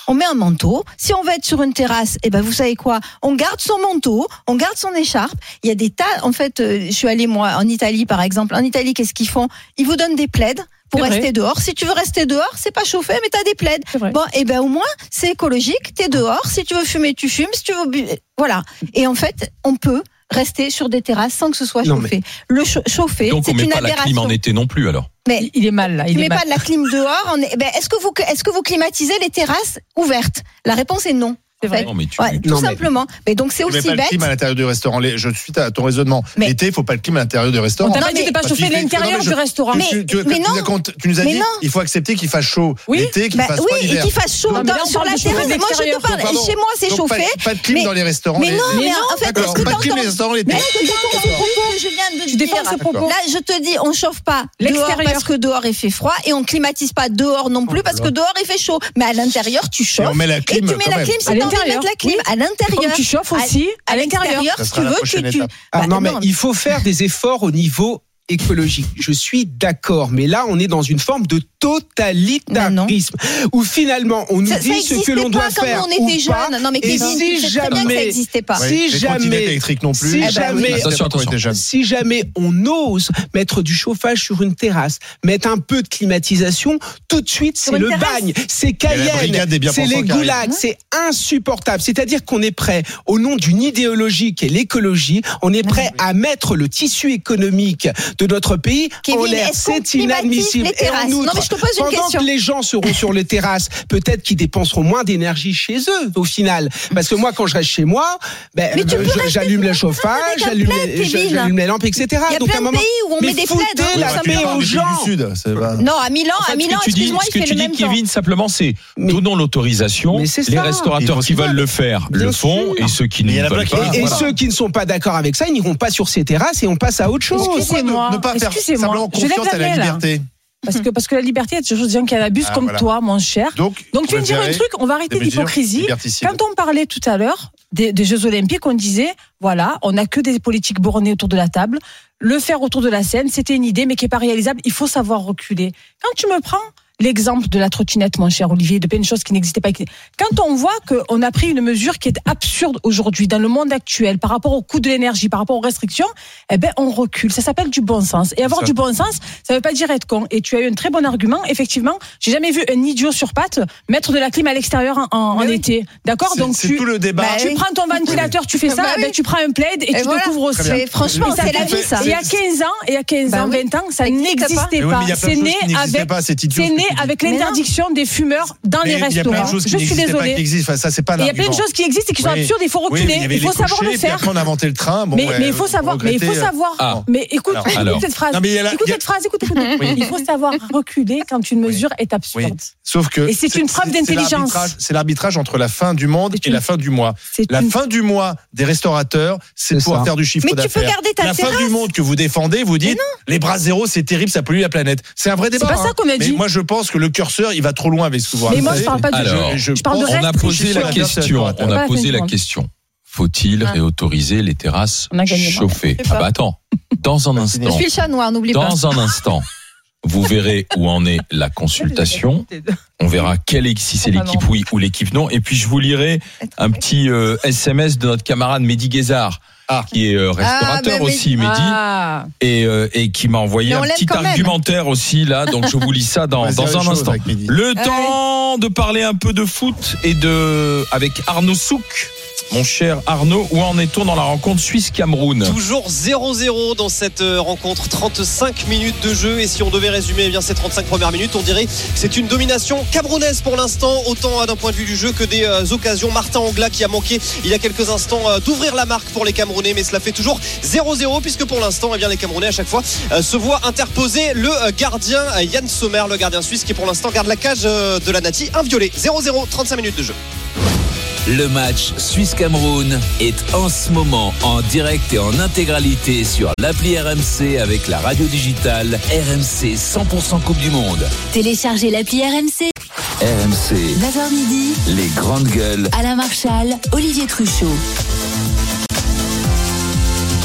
Speaker 12: on met un manteau. Si on va être sur une terrasse, eh ben vous savez quoi, on garde son manteau, on garde son écharpe. Il y a des tas, en fait, euh, je suis allée moi en Italie par exemple. En Italie, qu'est-ce qu'ils font? Ils vous donnent des plaids pour c'est rester vrai. dehors. Si tu veux rester dehors, c'est pas chauffé, mais t'as des plaids. Bon, et ben au moins c'est écologique. T'es dehors. Si tu veux fumer, tu fumes. Si tu veux, bu... voilà. Et en fait, on peut rester sur des terrasses sans que ce soit non, chauffé. Mais... Le cha- chauffer,
Speaker 4: donc
Speaker 12: c'est
Speaker 4: on met
Speaker 12: une
Speaker 4: pas
Speaker 12: aberration.
Speaker 4: La clim en été non plus alors.
Speaker 11: Mais il est mal là. Il
Speaker 12: tu
Speaker 11: est
Speaker 12: mets
Speaker 11: mal.
Speaker 12: pas de la clim dehors. On est... ben, est-ce que vous est-ce que vous climatisez les terrasses ouvertes? La réponse est non.
Speaker 11: C'est vrai.
Speaker 4: Non, mais tu...
Speaker 12: ouais, tout non, simplement. Mais, mais donc c'est aussi bête.
Speaker 5: Tu mets pas le clim à l'intérieur du restaurant. Je suis à ton raisonnement. Mais... L'été, il faut pas le clim à l'intérieur du restaurant.
Speaker 11: On t'a pas dit de pas chauffer l'intérieur du restaurant.
Speaker 12: Mais,
Speaker 5: tu, tu,
Speaker 12: mais non.
Speaker 5: Tu nous as dit, il faut accepter qu'il fasse chaud
Speaker 12: oui.
Speaker 5: l'été, qu'il
Speaker 12: bah,
Speaker 5: fasse
Speaker 12: oui,
Speaker 5: froid l'hiver.
Speaker 12: Oui, et qu'il fasse chaud dans, sur la terrasse. Moi, je te parle. Chez moi, c'est chauffé.
Speaker 5: Pas de clim dans les restaurants.
Speaker 12: Mais non, mais en fait, est-ce que
Speaker 5: pas de clim dans les restaurants l'été.
Speaker 12: Je viens de dire. Là, je te dis, on chauffe pas dehors parce que dehors il fait froid et on climatise pas dehors non plus parce que dehors il fait chaud. Mais à l'intérieur, tu chauffes.
Speaker 5: Et on met la clim.
Speaker 12: Et tu mets la clim si tu as envie de mettre la clim à l'intérieur.
Speaker 11: Tu chauffes aussi à, à l'intérieur.
Speaker 12: Si tu veux, tu, tu...
Speaker 10: Ah, bah, non, mais non. Il faut faire des efforts au niveau écologique. Je suis d'accord, mais là, on est dans une forme de totalitarisme où finalement on nous ça, dit ça ce que l'on doit faire
Speaker 12: quand on était
Speaker 10: ou pas.
Speaker 12: Jeune. Non, mais
Speaker 10: et
Speaker 12: Kevin,
Speaker 10: si jamais,
Speaker 12: ça n'existait pas.
Speaker 10: Si
Speaker 5: oui,
Speaker 10: jamais,
Speaker 5: électrique non plus.
Speaker 10: Si,
Speaker 5: eh ben,
Speaker 10: jamais,
Speaker 5: oui. attention, attention.
Speaker 10: si jamais on ose mettre du chauffage sur une terrasse, mettre un peu de climatisation, tout de suite c'est le terrasse. bagne, c'est Cayenne, c'est les goulags, c'est insupportable. C'est-à-dire qu'on est prêt, au nom d'une idéologie qui est l'écologie, on est prêt à mettre le tissu économique de notre pays
Speaker 12: Kevin,
Speaker 10: en l'air. C'est inadmissible. Et en outre,
Speaker 12: non, mais je te pose une
Speaker 10: pendant
Speaker 12: question.
Speaker 10: que les gens seront sur les terrasses, peut-être qu'ils dépenseront moins d'énergie chez eux au final. Parce que moi, quand je reste chez moi, ben, euh, j'allume le chauffage, j'allume les, j'allume les lampes, et cetera.
Speaker 12: Il y a
Speaker 10: Donc,
Speaker 12: plein de pays où on met des plaids.
Speaker 10: Foutez la paix aux gens.
Speaker 12: Non, à Milan, à Milan, excuse-moi, il fait le même temps.
Speaker 4: Ce que tu dis, Kevin, simplement, c'est donnons l'autorisation. Les restaurateurs qui veulent le faire le font, et ceux qui ne veulent pas.
Speaker 10: Et ceux qui ne sont pas d'accord avec ça, ils n'iront pas sur ces terrasses et on passe à autre chose.
Speaker 12: Excusez-moi.
Speaker 5: Ne pas faire simplement confiance à la liberté.
Speaker 11: Parce que, parce que la liberté, il y a toujours des gens qui en abusent ah, comme voilà. toi, mon cher. Donc, Donc tu viens de dire un truc, on va arrêter l'hypocrisie. Quand on parlait tout à l'heure des, des Jeux Olympiques, on disait, voilà, on n'a que des politiques bornées autour de la table. Le faire autour de la scène, c'était une idée, mais qui n'est pas réalisable. Il faut savoir reculer. Quand tu me prends l'exemple de la trottinette, mon cher Olivier, de plein de choses qui n'existaient pas. Quand on voit qu'on a pris une mesure qui est absurde aujourd'hui dans le monde actuel par rapport au coût de l'énergie, par rapport aux restrictions, eh ben on recule. Ça s'appelle du bon sens. Et avoir du bon sens, ça veut pas dire être con. Et tu as eu un très bon argument. Effectivement, j'ai jamais vu un idiot sur pattes mettre de la clim à l'extérieur en, en, en oui. été. D'accord?
Speaker 5: C'est,
Speaker 11: Donc
Speaker 5: c'est
Speaker 11: tu,
Speaker 5: tout le débat.
Speaker 11: Bah, tu prends ton ventilateur, tu fais ça, bah, oui. ben tu prends un plaid et, et tu voilà. te couvres aussi.
Speaker 12: Franchement, c'est la vie ça.
Speaker 11: Il y a quinze ans, il y a quinze ans, vingt ans, ça n'existait pas. C'est né avec, c'est né avec l'interdiction des fumeurs dans mais les restaurants. Je suis désolée.
Speaker 5: Enfin, ça, c'est pas
Speaker 11: il y a plein de choses qui existent et qui sont oui. absurdes. Il faut reculer.
Speaker 5: Oui,
Speaker 11: il faut savoir le faire.
Speaker 5: Après, on a inventé le train. Bon,
Speaker 11: mais,
Speaker 5: ouais,
Speaker 11: mais il faut savoir. Mais il faut savoir. Ah. Mais écoute, alors, écoute alors. cette phrase. Non, la, écoute a... cette phrase. Écoute, écoute. Oui. Il faut savoir reculer quand une mesure oui. est absurde. Oui.
Speaker 5: Sauf que.
Speaker 11: Et c'est, c'est une preuve c'est, d'intelligence.
Speaker 5: C'est l'arbitrage, c'est l'arbitrage entre la fin du monde et la fin du mois. La fin du mois des restaurateurs, c'est de pouvoir faire du chiffre d'affaires.
Speaker 12: Mais tu peux garder ta terrasse.
Speaker 5: La fin du monde que vous défendez, vous dites les bras zéro, c'est terrible, ça pollue la planète. C'est un vrai débat.
Speaker 11: C'est pas ça qu'on a dit.
Speaker 5: Mais moi, je pense que le curseur, il va trop loin avec ce que vous racontez.
Speaker 11: Mais moi, je parle pas de.
Speaker 4: Alors, je, je parle de on a posé la question. On a posé la question. Faut-il ah. réautoriser les terrasses chauffées? Ah bah attends. Dans un instant.
Speaker 12: Je suis le chat noir, n'oublie pas.
Speaker 4: Dans un instant. Vous verrez où en est la consultation. On verra quelle est, si c'est l'équipe oui ou l'équipe non. Et puis je vous lirai un petit euh, S M S de notre camarade Mehdi Guézard. Ah. Qui est euh, restaurateur ah, bah, aussi, Mehdi, ah. et, euh, et qui m'a envoyé un petit argumentaire même. aussi là, donc je vous lis ça dans, dans un instant. Le ah, temps ouais. de parler un peu de foot et de avec Arnaud Souk. Mon cher Arnaud, où en est-on dans la rencontre Suisse-Cameroun?
Speaker 9: Toujours zéro zéro dans cette rencontre, trente-cinq minutes de jeu. Et si on devait résumer eh bien, ces trente-cinq premières minutes, on dirait que c'est une domination camerounaise pour l'instant, autant d'un point de vue du jeu que des euh, occasions. Martin Ongla qui a manqué il y a quelques instants euh, d'ouvrir la marque pour les Camerounais, mais cela fait toujours zéro zéro puisque pour l'instant eh bien, les Camerounais à chaque fois euh, se voient interposer le euh, gardien euh, Yann Sommer, le gardien suisse qui pour l'instant garde la cage euh, de la Nati inviolée. zéro zéro, trente-cinq minutes de jeu.
Speaker 2: Le match Suisse-Cameroun est en ce moment en direct et en intégralité sur l'appli R M C avec la radio digitale R M C cent pour cent Coupe du Monde.
Speaker 3: Téléchargez l'appli R M C.
Speaker 2: R M C.
Speaker 3: neuf heures midi.
Speaker 2: Les grandes gueules.
Speaker 3: Alain Marchal, Olivier Truchot.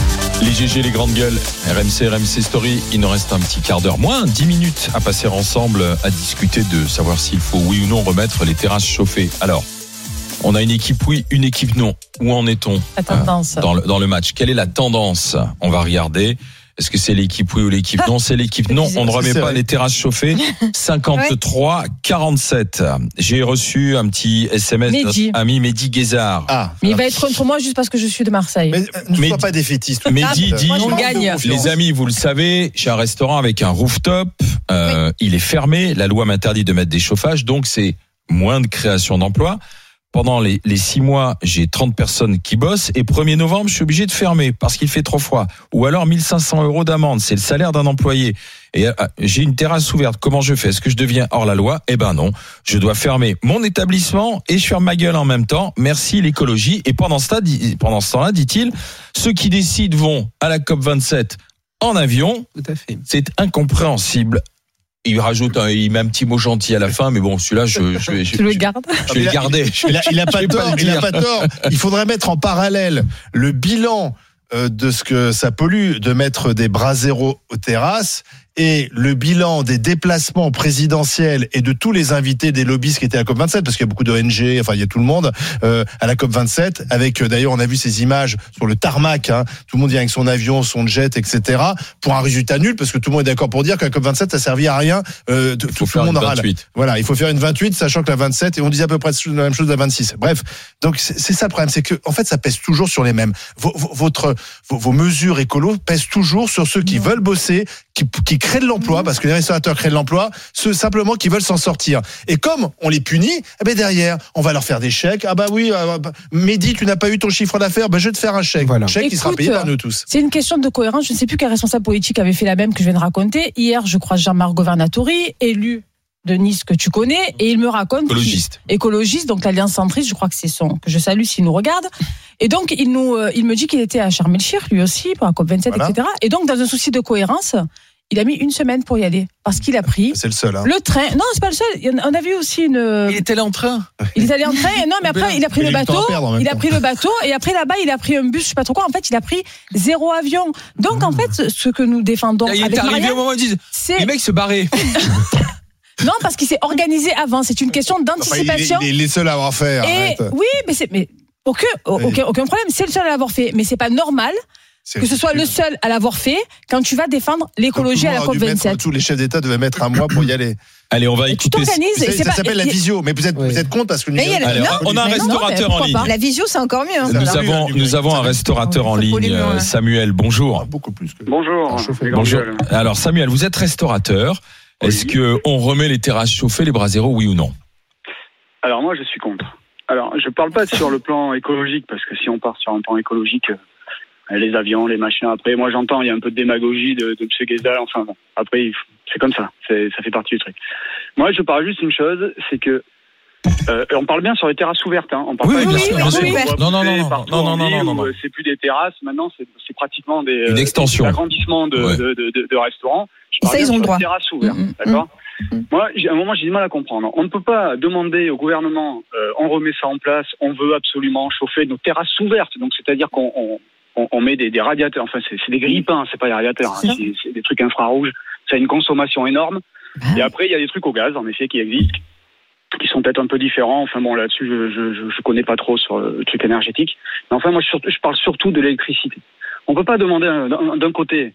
Speaker 4: Les G G, les grandes gueules, R M C, R M C Story, il nous reste un petit quart d'heure, moins dix minutes à passer ensemble à discuter de savoir s'il faut oui ou non remettre les terrasses chauffées. Alors, on a une équipe oui, une équipe non. Où en est-on
Speaker 11: la tendance.
Speaker 4: euh, dans, le, dans le match? Quelle est la tendance? On va regarder. Est-ce que c'est l'équipe oui ou l'équipe non? C'est l'équipe non. On ne remet pas les terrasses chauffées. cinquante-trois quarante-sept. J'ai reçu un petit S M S de notre ami Mehdi Guézard.
Speaker 11: Ah, mais il va être contre moi juste parce que je suis de Marseille.
Speaker 5: Mais ne Mehdi, sois pas défaitiste.
Speaker 4: Mehdi dit,
Speaker 11: on gagne.
Speaker 4: Les amis, vous le savez, j'ai un restaurant avec un rooftop. Euh, oui. Il est fermé. La loi m'interdit de mettre des chauffages, donc c'est moins de création d'emplois. Pendant les, les six mois, j'ai trente personnes qui bossent et premier novembre, je suis obligé de fermer parce qu'il fait trop froid. Ou alors mille cinq cents euros d'amende, c'est le salaire d'un employé. Et euh, j'ai une terrasse ouverte, comment je fais? Est-ce que je deviens hors la loi? Eh ben non, je dois fermer mon établissement et je ferme ma gueule en même temps. Merci l'écologie. Et pendant ce temps, pendant ce temps-là, dit-il, ceux qui décident vont à la COP vingt-sept en avion.
Speaker 10: Tout à fait.
Speaker 4: C'est incompréhensible. Il rajoute un, il met un petit mot gentil à la fin, mais bon, celui-là, je, je, je,
Speaker 11: tu le gardes.
Speaker 4: Je vais le garder.
Speaker 5: Il a, il a pas tort. Il a pas tort. Il faudrait mettre en parallèle le bilan de ce que ça pollue de mettre des bras zéro aux terrasses et le bilan des déplacements présidentiels et de tous les invités des lobbyistes qui étaient à la COP vingt-sept, parce qu'il y a beaucoup d'O N G, enfin il y a tout le monde euh, à la COP vingt-sept, avec d'ailleurs on a vu ces images sur le tarmac, hein, tout le monde vient avec son avion, son jet, et cetera, pour un résultat nul, parce que tout le monde est d'accord pour dire que la COP vingt-sept ça servi à rien, euh, tout, tout le monde aura. Voilà, il faut faire une vingt-huit, sachant que la vingt-sept, et on disait à peu près la même chose de la vingt-six. Bref, donc c'est, c'est ça le problème, c'est que en fait ça pèse toujours sur les mêmes. Vos, votre, vos, vos mesures écolo pèsent toujours sur ceux qui veulent bosser, qui, qui créent de l'emploi, parce que les restaurateurs créent de l'emploi, ceux simplement qui veulent s'en sortir. Et comme on les punit, eh ben derrière, on va leur faire des chèques. Ah bah oui, euh, Mehdi, tu n'as pas eu ton chiffre d'affaires, ben je vais te faire un chèque. Voilà. Un chèque Écoute, qui sera payé par nous tous.
Speaker 11: C'est une question de cohérence. Je ne sais plus quel responsable politique avait fait la même que je viens de raconter. Hier, je crois Jean-Marc Governatori, élu de Nice que tu connais, et il me raconte
Speaker 4: écologiste,
Speaker 11: écologiste, donc l'Alliance centriste, je crois que c'est son que je salue s'il nous regarde. Et donc il nous, euh, il me dit qu'il était à Sharm el-Sheikh lui aussi pour la COP vingt-sept, voilà. et cetera. Et donc dans un souci de cohérence, il a mis une semaine pour y aller parce qu'il a pris.
Speaker 5: C'est le seul. Hein.
Speaker 11: Le train. Non, c'est pas le seul. On a vu aussi une.
Speaker 13: Il était allé en train.
Speaker 11: Il est allé en train. Non, mais après il a pris il le bateau. Il a pris le bateau et après là-bas il a pris un bus, je sais pas trop quoi. En fait, il a pris zéro avion. Donc mmh. en fait, ce que nous défendons.
Speaker 13: Là, il
Speaker 11: avec
Speaker 13: est arrivé
Speaker 11: Marianne,
Speaker 13: au moment où ils disent.
Speaker 11: C'est...
Speaker 13: Les mecs se barraient.
Speaker 11: Non, parce qu'il s'est organisé avant. C'est une question d'anticipation.
Speaker 5: Enfin, il, est, il est seul à avoir fait.
Speaker 11: Et oui, mais c'est mais aucun aucun aucun problème. C'est le seul à l'avoir fait, mais c'est pas normal. C'est que ce soit le seul à l'avoir fait quand tu vas défendre l'écologie à la COP vingt-sept.
Speaker 5: Tous les chefs d'État devaient mettre un mois pour y aller.
Speaker 4: Allez, on va écouter.
Speaker 5: Ça, ça pas... s'appelle la visio, mais vous êtes, oui. vous êtes contre parce que nous
Speaker 7: Allez,
Speaker 5: non,
Speaker 4: on a un restaurateur
Speaker 12: non,
Speaker 4: en ligne.
Speaker 12: La visio, c'est encore mieux. Hein.
Speaker 4: Nous avons, avons, nous avons un restaurateur en ligne, Samuel. Bonjour.
Speaker 5: Beaucoup plus que...
Speaker 14: Bonjour.
Speaker 4: Bonjour. Alors Samuel, vous êtes restaurateur. Oui. Est-ce que on remet les terrasses chauffées, les bras zéro, oui ou non?
Speaker 14: Alors moi, je suis contre. Alors, je parle pas sur le plan écologique parce que si on part sur un plan écologique. Les avions, les machins. Après, moi, j'entends, il y a un peu de démagogie de, de M. Guézard. Enfin bon, après, c'est comme ça. C'est, ça fait partie du truc. Moi, je parle juste une chose, c'est que euh, on parle bien sur les terrasses ouvertes. Hein. On parle
Speaker 4: oui,
Speaker 14: pas
Speaker 4: oui,
Speaker 14: des
Speaker 4: bien sûr.
Speaker 14: Non,
Speaker 4: non, non, non,
Speaker 14: non,
Speaker 4: non, non, non, non, non.
Speaker 14: C'est plus des terrasses. Maintenant, c'est, c'est pratiquement des
Speaker 4: une extension,
Speaker 14: des agrandissements de, ouais. de, de, de, de restaurants. Je parle
Speaker 12: ça, ils ont le droit.
Speaker 14: Des terrasses ouvertes, mmh, d'accord. Mmh. Moi, à un moment, j'ai du mal à comprendre. On ne peut pas demander au gouvernement, euh, on remet ça en place, on veut absolument chauffer nos terrasses ouvertes. Donc, c'est-à-dire qu'on on, On, on met des, des radiateurs, enfin c'est, c'est des grille-pains, c'est pas des radiateurs, hein, c'est, c'est des trucs infrarouges, ça a une consommation énorme. Ah. Et après il y a des trucs au gaz, en effet, qui existent, qui sont peut-être un peu différents. Enfin bon, là-dessus je, je, je connais pas trop sur le truc énergétique. Mais enfin moi je, je parle surtout de l'électricité. On peut pas demander d'un, d'un côté,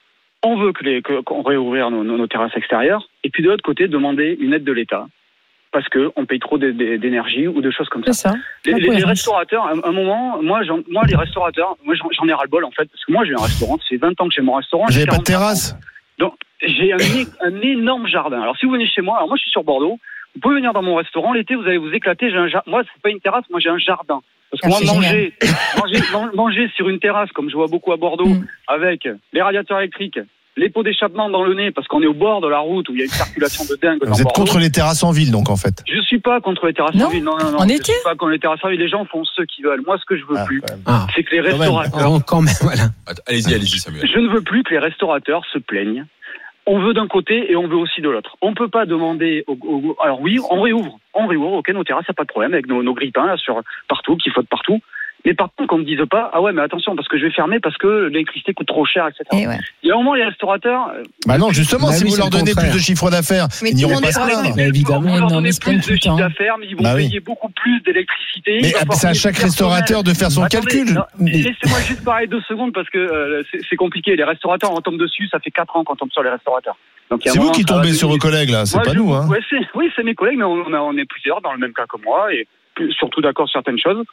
Speaker 14: on veut que les, que, qu'on réouvrir nos, nos, nos terrasses extérieures, et puis de l'autre côté demander une aide de l'État. Parce qu'on paye trop d'énergie ou de choses comme ça.
Speaker 11: C'est ça.
Speaker 14: Les, les, les restaurateurs, à un moment, moi, j'en, moi les restaurateurs, moi j'en, j'en ai ras-le-bol en fait, parce que moi j'ai un restaurant, c'est vingt ans que j'ai mon restaurant.
Speaker 5: Vous n'avez pas de terrasse ans.
Speaker 14: Donc j'ai un, un énorme jardin. Alors si vous venez chez moi, alors moi je suis sur Bordeaux, vous pouvez venir dans mon restaurant, l'été vous allez vous éclater, j'ai un jardin. Moi c'est pas une terrasse, moi j'ai un jardin. Parce que ah, moi manger, manger, manger sur une terrasse, comme je vois beaucoup à Bordeaux, mm. avec les radiateurs électriques, les pots d'échappement dans le nez parce qu'on est au bord de la route où il y a une circulation de dingue.
Speaker 5: Vous êtes
Speaker 14: Bordeaux.
Speaker 5: Contre les terrasses en ville donc en fait.
Speaker 14: Je suis pas contre les terrasses
Speaker 11: non,
Speaker 14: en ville. Non non non.
Speaker 11: En
Speaker 14: je
Speaker 11: été
Speaker 14: suis pas contre les terrasses en ville. Les gens font ce qu'ils veulent. Moi ce que je veux
Speaker 5: ah,
Speaker 14: plus,
Speaker 5: ah.
Speaker 14: c'est que les restaurateurs.
Speaker 10: Oh, quand même, voilà.
Speaker 4: Allez-y allez-y Samuel.
Speaker 14: Je ne veux plus que les restaurateurs se plaignent. On veut d'un côté et on veut aussi de l'autre. On peut pas demander. Au, au, alors oui, on réouvre, on réouvre. Ok, nos terrasses, y a pas de problème avec nos, nos grippins là sur partout qui flottent partout. Mais par contre, qu'on me dise pas, ah ouais, mais attention, parce que je vais fermer parce que l'électricité coûte trop cher, et cetera.
Speaker 12: Et ouais.
Speaker 14: Il y a un moment, les restaurateurs.
Speaker 5: Bah non, justement,
Speaker 10: bah
Speaker 5: si
Speaker 10: oui,
Speaker 5: vous leur donnez plus de chiffre d'affaires,
Speaker 12: mais
Speaker 5: ils n'iront
Speaker 12: tout le
Speaker 5: pas se
Speaker 12: monde est
Speaker 5: plaindre.
Speaker 11: Mais évidemment,
Speaker 14: Vous leur
Speaker 11: non,
Speaker 14: donnez
Speaker 11: mais c'est
Speaker 14: plus
Speaker 11: tout
Speaker 14: de
Speaker 11: le
Speaker 14: chiffre
Speaker 11: temps.
Speaker 14: d'affaires, mais ils vont
Speaker 5: Bah oui.
Speaker 14: payer beaucoup plus d'électricité.
Speaker 5: Mais
Speaker 14: Il va falloir
Speaker 5: c'est à
Speaker 14: payer
Speaker 5: chaque
Speaker 14: du personnel.
Speaker 5: restaurateur de faire son
Speaker 14: Attendez,
Speaker 5: calcul.
Speaker 14: non, laissez-moi juste parler deux secondes parce que euh, c'est, c'est compliqué. Les restaurateurs, on tombe dessus, ça fait quatre ans qu'on tombe sur les restaurateurs. Donc, il y a
Speaker 5: C'est
Speaker 14: un
Speaker 5: vous
Speaker 14: moment,
Speaker 5: qui
Speaker 14: ça va
Speaker 5: tombez
Speaker 14: devenir-
Speaker 5: sur vos collègues, là, c'est
Speaker 14: Moi,
Speaker 5: pas
Speaker 14: je-
Speaker 5: nous. Hein.
Speaker 14: ouais, c'est, oui, c'est mes collègues, mais on, a- on est plusieurs dans le même cas que moi et plus- surtout d'accord sur certaines choses.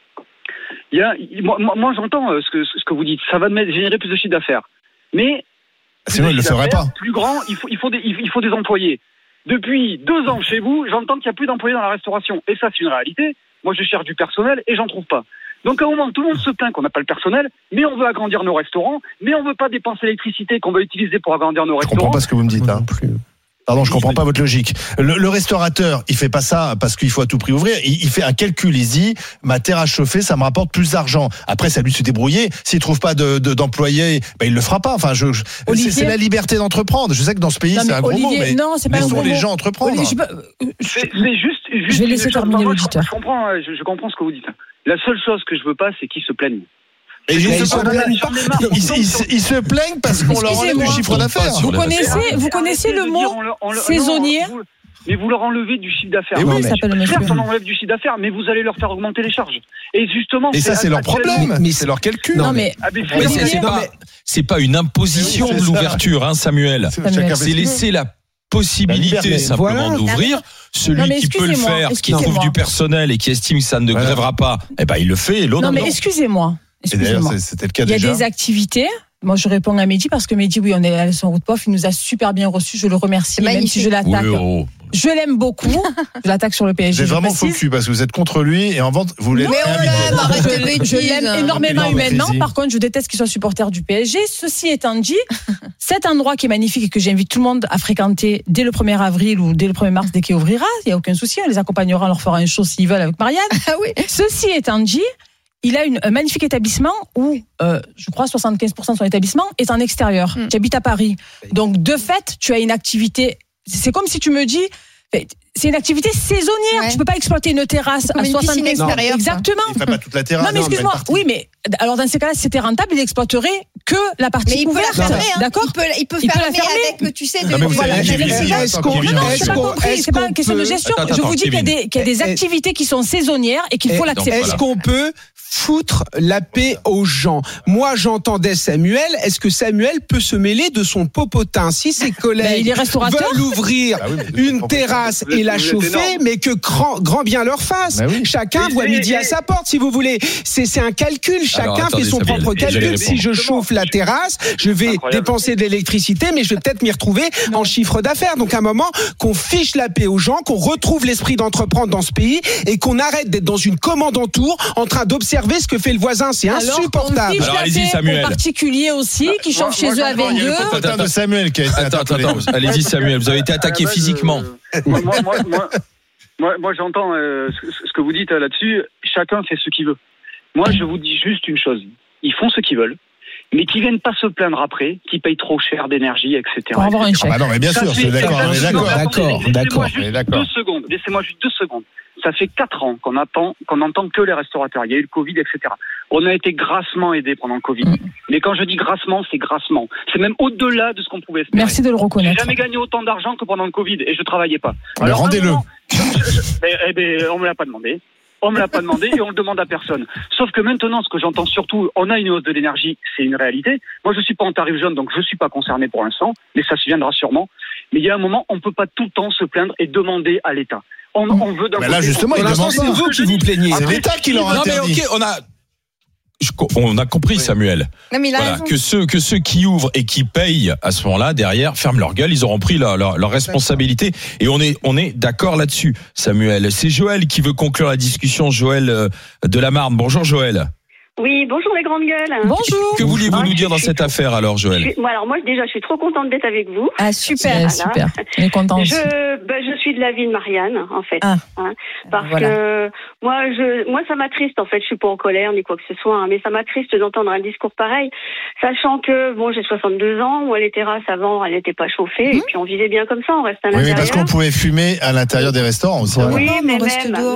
Speaker 14: Il y a, il- moi, moi, moi, j'entends euh, ce que, ce que vous dites. Ça va me générer plus de chiffre d'affaires. Mais
Speaker 5: Sinon, ils le feraient pas.
Speaker 14: plus grand, il faut, il faut des, il faut des employés. Depuis deux ans chez vous, j'entends qu'il n'y a plus d'employés dans la restauration. Et ça, c'est une réalité. Moi, je cherche du personnel et j'en trouve pas. Donc, à un moment, tout le monde se plaint qu'on n'a pas le personnel, mais on veut agrandir nos restaurants, mais on veut pas dépenser l'électricité qu'on va utiliser pour agrandir nos
Speaker 5: Je
Speaker 14: restaurants.
Speaker 5: comprends pas ce que vous me dites. Hein. Pardon, je comprends pas votre logique. Le, le restaurateur, il fait pas ça parce qu'il faut à tout prix ouvrir. Il, il fait un calcul. Il se dit, ma terrasse chauffée, ça me rapporte plus d'argent. Après, ça lui se débrouiller. S'il trouve pas de, de, d'employés, ben, il le fera pas. Enfin, je, je
Speaker 11: Olivier-
Speaker 5: c'est, c'est la liberté d'entreprendre. Je sais que dans ce pays,
Speaker 11: Non,
Speaker 5: c'est
Speaker 11: mais
Speaker 5: un gros
Speaker 11: Olivier,
Speaker 5: mot, mais
Speaker 11: non, c'est pas un
Speaker 5: laissons
Speaker 11: gros
Speaker 5: les
Speaker 11: mot.
Speaker 5: gens entreprendre.
Speaker 11: Olivier, je peux- euh,
Speaker 14: C'est, c'est juste, juste
Speaker 11: Je vais
Speaker 14: une
Speaker 11: laisser
Speaker 14: chose.
Speaker 11: terminer
Speaker 14: Moi,
Speaker 11: l'auditeur.
Speaker 14: Je, je comprends, euh, je, je comprends ce que vous dites. La seule chose que je veux pas, c'est qu'ils se plaignent.
Speaker 5: Et
Speaker 14: Mais
Speaker 5: ils,
Speaker 14: ils
Speaker 5: se
Speaker 14: sont
Speaker 5: plaignent
Speaker 14: sur
Speaker 5: pas.
Speaker 14: les marques.
Speaker 5: Ils, ils- ils se plaignent parce qu'on leur enlève du
Speaker 11: Excusez-moi.
Speaker 5: chiffre d'affaires.
Speaker 4: Sur
Speaker 11: Vous
Speaker 4: les
Speaker 11: connaissez,
Speaker 4: restaurants.
Speaker 11: vous connaissez
Speaker 14: Arrêtez
Speaker 11: le
Speaker 14: de
Speaker 11: mot
Speaker 14: dire, on le- on le-
Speaker 11: saisonnier
Speaker 14: non, vous- Mais vous leur enlevez du chiffre d'affaires.
Speaker 5: Et oui,
Speaker 11: Comment il s'appelle le monsieur
Speaker 14: Certes, on enlève du chiffre d'affaires, mais vous allez leur faire augmenter les charges. Et justement,
Speaker 5: Et ça, c'est leur
Speaker 14: actuellement-
Speaker 5: problème.
Speaker 10: Mais-
Speaker 5: C'est leur calcul.
Speaker 11: Non mais
Speaker 14: Ah, mais
Speaker 4: Mais c'est,
Speaker 14: c'est-
Speaker 4: c'est pas, c'est pas une imposition
Speaker 5: Mais oui,
Speaker 4: de
Speaker 5: c'est ça.
Speaker 4: l'ouverture, hein, Samuel.
Speaker 5: Chacun
Speaker 11: C'est
Speaker 5: fait
Speaker 4: C'est
Speaker 5: ce qu'il
Speaker 4: laisser la
Speaker 5: La
Speaker 4: possibilité
Speaker 5: liberté.
Speaker 4: simplement
Speaker 10: Voilà.
Speaker 4: d'ouvrir. Celui
Speaker 11: Non, mais
Speaker 4: qui peut le
Speaker 11: excusez-moi,
Speaker 4: faire, qui
Speaker 11: excusez-moi.
Speaker 4: trouve du personnel et qui estime que ça ne
Speaker 5: Voilà.
Speaker 4: grèvera pas, eh ben il le fait. Et l'autre
Speaker 11: non mais
Speaker 4: non.
Speaker 11: excusez-moi,
Speaker 5: Et d'ailleurs,
Speaker 11: excusez-moi.
Speaker 5: c'est- c'était le cas
Speaker 11: Il y a
Speaker 5: déjà.
Speaker 11: des activités. Moi, je réponds à Mehdi parce que Mehdi, oui, on est à son route pof. Il nous a super bien reçus. Je le remercie,
Speaker 12: C'est
Speaker 11: même
Speaker 12: magnifique.
Speaker 11: si je l'attaque.
Speaker 4: Oui, oh.
Speaker 11: Je l'aime beaucoup. Je l'attaque sur le P S
Speaker 5: Vous
Speaker 11: G.
Speaker 5: êtes
Speaker 11: je
Speaker 5: vraiment
Speaker 11: précise.
Speaker 5: faux cul parce que vous êtes contre lui et en vente, vous voulez
Speaker 12: Mais on
Speaker 5: réinviter.
Speaker 12: l'aime, arrête de
Speaker 11: Je, je
Speaker 12: bêtises.
Speaker 11: l'aime énormément
Speaker 5: Non, mais
Speaker 11: humainement.
Speaker 5: allez-y.
Speaker 11: Par contre, je déteste qu'il soit supporter du P S G. Ceci étant dit, cet endroit qui est magnifique et que j'invite tout le monde à fréquenter dès le premier avril ou dès le premier mars, dès qu'il ouvrira, il n'y a aucun souci. On les accompagnera, on leur fera un show s'ils veulent avec Marianne.
Speaker 12: Ah oui.
Speaker 11: Ceci étant dit, il a une, un magnifique établissement où, euh, je crois, soixante-quinze pour cent de son établissement est en extérieur.
Speaker 12: Mm.
Speaker 11: Tu habites à Paris. Donc, de fait, tu as une activité. C'est comme si tu me dis. C'est une activité saisonnière.
Speaker 12: Ouais.
Speaker 11: Tu peux pas exploiter une terrasse
Speaker 12: Comme
Speaker 11: à
Speaker 12: une piscine
Speaker 11: soixante-quinze pour cent.
Speaker 12: extérieure, quoi.
Speaker 11: Exactement.
Speaker 5: Il ferait pas toute la terrasse.
Speaker 11: Non mais excuse-moi, oui mais alors dans ces cas-là si c'était rentable il exploiterait que la partie
Speaker 12: Mais il peut la
Speaker 11: ouverte,
Speaker 12: fermer, hein.
Speaker 11: d'accord.
Speaker 12: Il peut, il peut
Speaker 11: Il peut la
Speaker 12: fermer
Speaker 11: fermer.
Speaker 12: avec, tu sais, de,
Speaker 5: Non, mais vous
Speaker 12: voilà,
Speaker 5: savez,
Speaker 12: avec
Speaker 5: Kevin,
Speaker 12: les-
Speaker 5: Kevin,
Speaker 10: Est-ce qu'on-
Speaker 5: Kevin,
Speaker 11: Non, non,
Speaker 10: est-ce
Speaker 11: j'ai pas
Speaker 10: qu'on-
Speaker 11: compris,
Speaker 10: est-ce
Speaker 11: c'est pas
Speaker 10: qu'on
Speaker 11: une question de
Speaker 10: peut-
Speaker 11: gestion.
Speaker 4: Attends,
Speaker 11: Je
Speaker 4: attends,
Speaker 11: vous dis qu'il y a
Speaker 4: Kevin.
Speaker 11: des, qu'il y a des
Speaker 10: Eh,
Speaker 11: activités qui sont saisonnières et qu'il
Speaker 10: Eh,
Speaker 11: faut
Speaker 4: donc,
Speaker 11: l'accepter.
Speaker 10: Est-ce
Speaker 4: voilà.
Speaker 10: qu'on peut foutre la paix aux gens? Moi, j'entendais Samuel. Est-ce que Samuel peut se mêler de son popotin si ses
Speaker 11: Ben,
Speaker 10: collègues
Speaker 11: il est restaurateur.
Speaker 10: veulent ouvrir
Speaker 5: Ah oui, mais vous êtes
Speaker 10: une
Speaker 5: complètement-
Speaker 10: terrasse
Speaker 14: vous êtes-
Speaker 10: et la
Speaker 14: vous êtes
Speaker 10: chauffer,
Speaker 14: énorme.
Speaker 10: mais que grand, grand bien leur fasse?
Speaker 5: Ben oui.
Speaker 10: Chacun
Speaker 14: Et-
Speaker 10: voit
Speaker 14: et-
Speaker 10: midi
Speaker 14: et-
Speaker 10: à sa porte, si vous voulez. C'est c'est un calcul. Chacun
Speaker 4: Alors, attendez,
Speaker 10: fait son
Speaker 4: Samuel,
Speaker 10: propre
Speaker 4: vous allez
Speaker 10: calcul. Si
Speaker 4: répondre.
Speaker 10: je chauffe la terrasse, je vais
Speaker 14: Incroyable.
Speaker 10: dépenser de l'électricité, mais je vais peut-être m'y retrouver en chiffre d'affaires. Donc, à un moment, qu'on fiche la paix aux gens, qu'on retrouve l'esprit d'entreprendre dans ce pays et qu'on arrête d'être dans une commande en tour en train d'observer ce que fait le voisin. C'est
Speaker 11: Alors qu'on
Speaker 10: insupportable.
Speaker 11: fiche
Speaker 4: Alors,
Speaker 11: la
Speaker 4: allez-y,
Speaker 11: paix
Speaker 4: Samuel.
Speaker 11: aux particuliers aussi qui
Speaker 14: Moi-
Speaker 11: chauffent chez
Speaker 14: moi,
Speaker 11: eux à
Speaker 14: j'entends, il y a le
Speaker 11: vingt-deux.
Speaker 5: Le popotin de Samuel qui a été
Speaker 4: Attends, attends,
Speaker 5: interpellé.
Speaker 4: attends. Allez-y, Samuel. Vous avez été attaqué
Speaker 14: À la base,
Speaker 4: physiquement.
Speaker 14: euh, moi, moi, moi, moi, moi, moi, j'entends euh, ce, ce que vous dites euh, là-dessus. Chacun fait ce qu'il veut. Moi, je vous dis juste une chose. Ils font ce qu'ils veulent, mais qu'ils viennent pas se plaindre après, qu'ils payent trop cher d'énergie, et cetera.
Speaker 11: Pour avoir un
Speaker 5: Ah
Speaker 11: chèque.
Speaker 5: bah non, mais bien
Speaker 14: Ça
Speaker 5: sûr,
Speaker 14: fait-
Speaker 5: c'est d'accord,
Speaker 14: ça
Speaker 5: on est
Speaker 14: fait-
Speaker 5: d'accord.
Speaker 14: non, attendez,
Speaker 10: D'accord,
Speaker 14: laissez-moi
Speaker 10: d'accord,
Speaker 5: on est
Speaker 14: juste
Speaker 5: d'accord.
Speaker 14: Deux secondes. Laissez-moi juste deux secondes. Ça fait quatre ans qu'on attend, qu'on entend que les restaurateurs. Il y a eu le Covid, et cetera. On a été grassement aidés pendant le Covid. Mais quand je dis grassement, c'est grassement. C'est même au-delà de ce qu'on pouvait espérer.
Speaker 11: Merci de le
Speaker 14: J'ai
Speaker 11: reconnaître.
Speaker 14: jamais gagné autant d'argent que pendant le Covid et je travaillais pas.
Speaker 5: Mais
Speaker 14: Alors,
Speaker 5: rendez-le.
Speaker 14: à un moment, je- je- je- eh, eh ben, on me l'a pas demandé. On me l'a pas demandé et on le demande à personne. Sauf que maintenant, ce que j'entends surtout, on a une hausse de l'énergie, c'est une réalité. Moi, je suis pas en tarif jaune, donc je suis pas concerné pour l'instant, mais ça se viendra sûrement. Mais il y a un moment, on peut pas tout le temps se plaindre et demander à l'État. On, on veut d'un
Speaker 5: Mais là,
Speaker 14: côté-
Speaker 5: justement,
Speaker 10: Pour
Speaker 5: il
Speaker 10: l'instant,
Speaker 5: demande
Speaker 10: c'est
Speaker 5: pas.
Speaker 10: vous qui vous plaignez.
Speaker 5: C'est l'État qui leur
Speaker 4: Non, mais
Speaker 5: interdit.
Speaker 4: ok, on a. Je co- on a compris, Samuel.
Speaker 12: Non, mais il a
Speaker 4: Voilà,
Speaker 12: raison.
Speaker 4: que ceux que ceux qui ouvrent et qui payent à ce moment-là derrière ferment leur gueule, ils auront pris leur, leur, leur responsabilité et on est on est d'accord là-dessus. Samuel, c'est Joël qui veut conclure la discussion. Joël euh, de la Marne. Bonjour Joël.
Speaker 13: Oui, bonjour les grandes gueules.
Speaker 11: Bonjour.
Speaker 4: Que vouliez-vous
Speaker 13: Ah,
Speaker 4: nous
Speaker 13: je
Speaker 4: dire dans
Speaker 13: suis-
Speaker 4: cette affaire alors,
Speaker 13: Je
Speaker 4: Joël?
Speaker 13: suis- moi, alors moi déjà, je suis trop contente d'être avec vous.
Speaker 12: Ah, super.
Speaker 11: Ouais,
Speaker 13: Voilà.
Speaker 11: super. On est content aussi.
Speaker 13: Je, ben, je suis de la ville de Marianne, en fait.
Speaker 11: Ah.
Speaker 13: Hein, parce
Speaker 11: Voilà.
Speaker 13: que moi, je, moi, ça m'attriste, en fait. Je suis pas en colère ni quoi que ce soit, hein, mais ça m'attriste d'entendre un discours pareil, sachant que bon, j'ai soixante-deux ans. Moi, les terrasses avant, elles n'étaient pas chauffées, et puis on vivait bien comme ça, on reste à
Speaker 5: Oui, mais
Speaker 13: l'intérieur.
Speaker 5: parce qu'on pouvait fumer à l'intérieur des restaurants aussi.
Speaker 13: Oui,
Speaker 12: Non,
Speaker 13: mais
Speaker 12: on reste
Speaker 13: même,
Speaker 12: dehors
Speaker 13: même,
Speaker 12: aussi.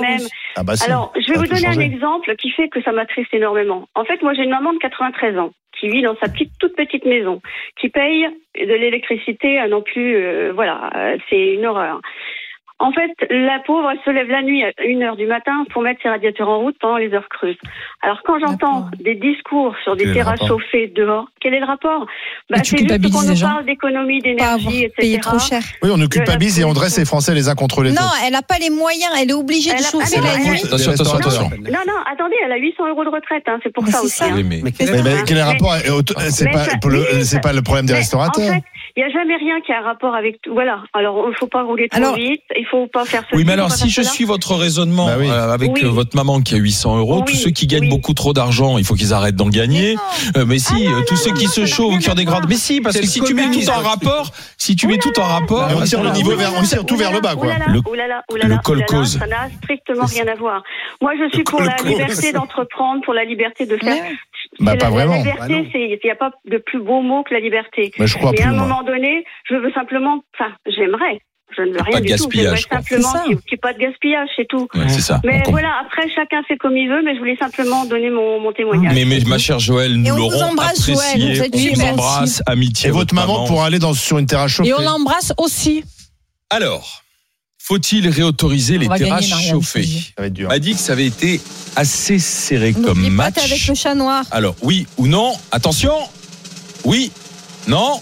Speaker 5: Ah bah si.
Speaker 13: Alors, je vais
Speaker 5: Ça
Speaker 13: vous
Speaker 5: a tout
Speaker 13: donner un
Speaker 5: changé.
Speaker 13: exemple qui fait que ça m'attriste énormément. En fait, moi, j'ai une maman de quatre-vingt-treize ans qui vit dans sa petite, toute petite maison, qui paye de l'électricité à non plus, euh, voilà, euh, c'est une horreur. En fait, la pauvre, elle se lève la nuit à une heure du matin pour mettre ses radiateurs en route pendant les heures creuses. Alors, quand j'entends des discours sur des
Speaker 5: Quel est le
Speaker 13: terrasses
Speaker 5: rapport
Speaker 13: chauffées dehors, quel est le rapport? Bah,
Speaker 6: Mais tu
Speaker 13: c'est juste
Speaker 6: culpabilises
Speaker 13: qu'on
Speaker 6: les
Speaker 13: nous
Speaker 6: gens.
Speaker 13: parle d'économie, d'énergie, et
Speaker 12: Payer
Speaker 13: cetera.
Speaker 12: trop cher.
Speaker 5: Oui, on nous
Speaker 13: De la
Speaker 5: culpabilise et on dresse
Speaker 13: pollution.
Speaker 5: les Français les uns contre les
Speaker 12: Non,
Speaker 5: autres.
Speaker 12: elle n'a pas les moyens. Elle est obligée
Speaker 13: Elle
Speaker 12: de
Speaker 13: a-
Speaker 12: chauffer
Speaker 13: ah non,
Speaker 12: la
Speaker 13: elle a-
Speaker 12: nuit.
Speaker 4: Attention, attention, attention.
Speaker 13: Non, non, attendez, elle a huit cents euros de retraite, hein, c'est pour
Speaker 12: Mais
Speaker 13: ça
Speaker 12: c'est
Speaker 13: aussi.
Speaker 12: ça.
Speaker 13: hein.
Speaker 4: Oui, mais
Speaker 5: Mais, mais quel est le rapport? C'est
Speaker 13: Mais
Speaker 5: pas,
Speaker 13: ça-
Speaker 5: pour le-
Speaker 13: oui,
Speaker 5: c'est
Speaker 13: ça-
Speaker 5: pas le problème des
Speaker 13: Mais
Speaker 5: restaurateurs.
Speaker 13: En fait, il n'y a jamais rien qui a rapport avec tout. Voilà. Alors, il ne faut pas rouler trop
Speaker 12: Alors-
Speaker 13: vite. Il ne faut pas faire ceci.
Speaker 4: Oui, mais
Speaker 13: il faut
Speaker 4: alors
Speaker 13: pas
Speaker 4: si
Speaker 13: faire
Speaker 4: je
Speaker 13: cela.
Speaker 4: suis votre raisonnement
Speaker 5: Bah oui.
Speaker 4: euh, avec
Speaker 13: Oui.
Speaker 4: euh, votre maman qui a huit cents euros,
Speaker 13: Oui,
Speaker 4: tous ceux qui gagnent
Speaker 13: oui.
Speaker 4: beaucoup trop d'argent, il faut qu'ils arrêtent d'en gagner.
Speaker 12: Mais
Speaker 4: Euh, mais si,
Speaker 13: Ah non,
Speaker 4: euh, tous
Speaker 13: non,
Speaker 4: ceux
Speaker 13: non,
Speaker 4: qui
Speaker 13: non,
Speaker 4: se
Speaker 13: ça n'a
Speaker 4: chauffent,
Speaker 13: rien
Speaker 4: qui ont
Speaker 13: à
Speaker 4: des
Speaker 13: voir.
Speaker 4: grades. Mais si, parce
Speaker 10: C'est
Speaker 4: que
Speaker 10: le
Speaker 4: si tu mets tout
Speaker 10: communisme.
Speaker 4: en rapport, si tu mets tout en rapport,
Speaker 5: Mais on tire le
Speaker 4: euh,
Speaker 5: niveau vers, on tire tout vers le bas, quoi.
Speaker 13: Oulala,
Speaker 4: Le-
Speaker 13: oulala,
Speaker 4: le
Speaker 13: oulala,
Speaker 4: col
Speaker 13: oulala,
Speaker 4: cause.
Speaker 13: Ça n'a strictement rien à voir. Moi, je suis pour
Speaker 5: col
Speaker 13: la
Speaker 5: cause.
Speaker 13: liberté d'entreprendre, pour la liberté de faire.
Speaker 12: Ouais.
Speaker 5: Bah,
Speaker 13: C'est
Speaker 5: pas
Speaker 13: la,
Speaker 5: vraiment.
Speaker 13: La
Speaker 10: Bah,
Speaker 13: liberté,
Speaker 10: non.
Speaker 13: c'est, il n'y a pas de plus beau mot que la liberté.
Speaker 5: Mais je crois
Speaker 13: Mais à
Speaker 5: plus,
Speaker 13: un
Speaker 5: moi.
Speaker 13: moment donné, je veux simplement, enfin, j'aimerais. Je ne veux rien
Speaker 4: Pas de
Speaker 13: du tout.
Speaker 4: gaspillage,
Speaker 13: J'aimerais
Speaker 4: quoi.
Speaker 13: simplement
Speaker 12: C'est ça.
Speaker 13: qu'il n'y ait pas de gaspillage, c'est tout.
Speaker 4: ouais, c'est ça.
Speaker 13: Mais
Speaker 4: On comprend.
Speaker 13: voilà, après, chacun fait comme il veut, mais je voulais simplement donner mon, mon témoignage.
Speaker 4: Mais, mais ma chère Joël,
Speaker 12: Et
Speaker 4: nous
Speaker 12: on vous
Speaker 4: l'aurons
Speaker 12: embrasse, Joël,
Speaker 4: apprécié.
Speaker 12: vous êtes
Speaker 4: On vous
Speaker 12: super.
Speaker 4: embrasse, amitié.
Speaker 5: Et votre maman pourra aller dans, sur une terrasse chauffée.
Speaker 11: Et on l'embrasse aussi.
Speaker 4: Alors, faut-il réautoriser les
Speaker 11: On va gagner,
Speaker 4: terrasses
Speaker 11: Marianne,
Speaker 4: chauffées?
Speaker 5: Ça va être dur.
Speaker 4: On m'a dit que ça avait été assez serré comme
Speaker 12: N'oubliez pas,
Speaker 4: match.
Speaker 12: t'es avec le chat noir.
Speaker 4: Alors, oui ou non? Attention. Oui. Non.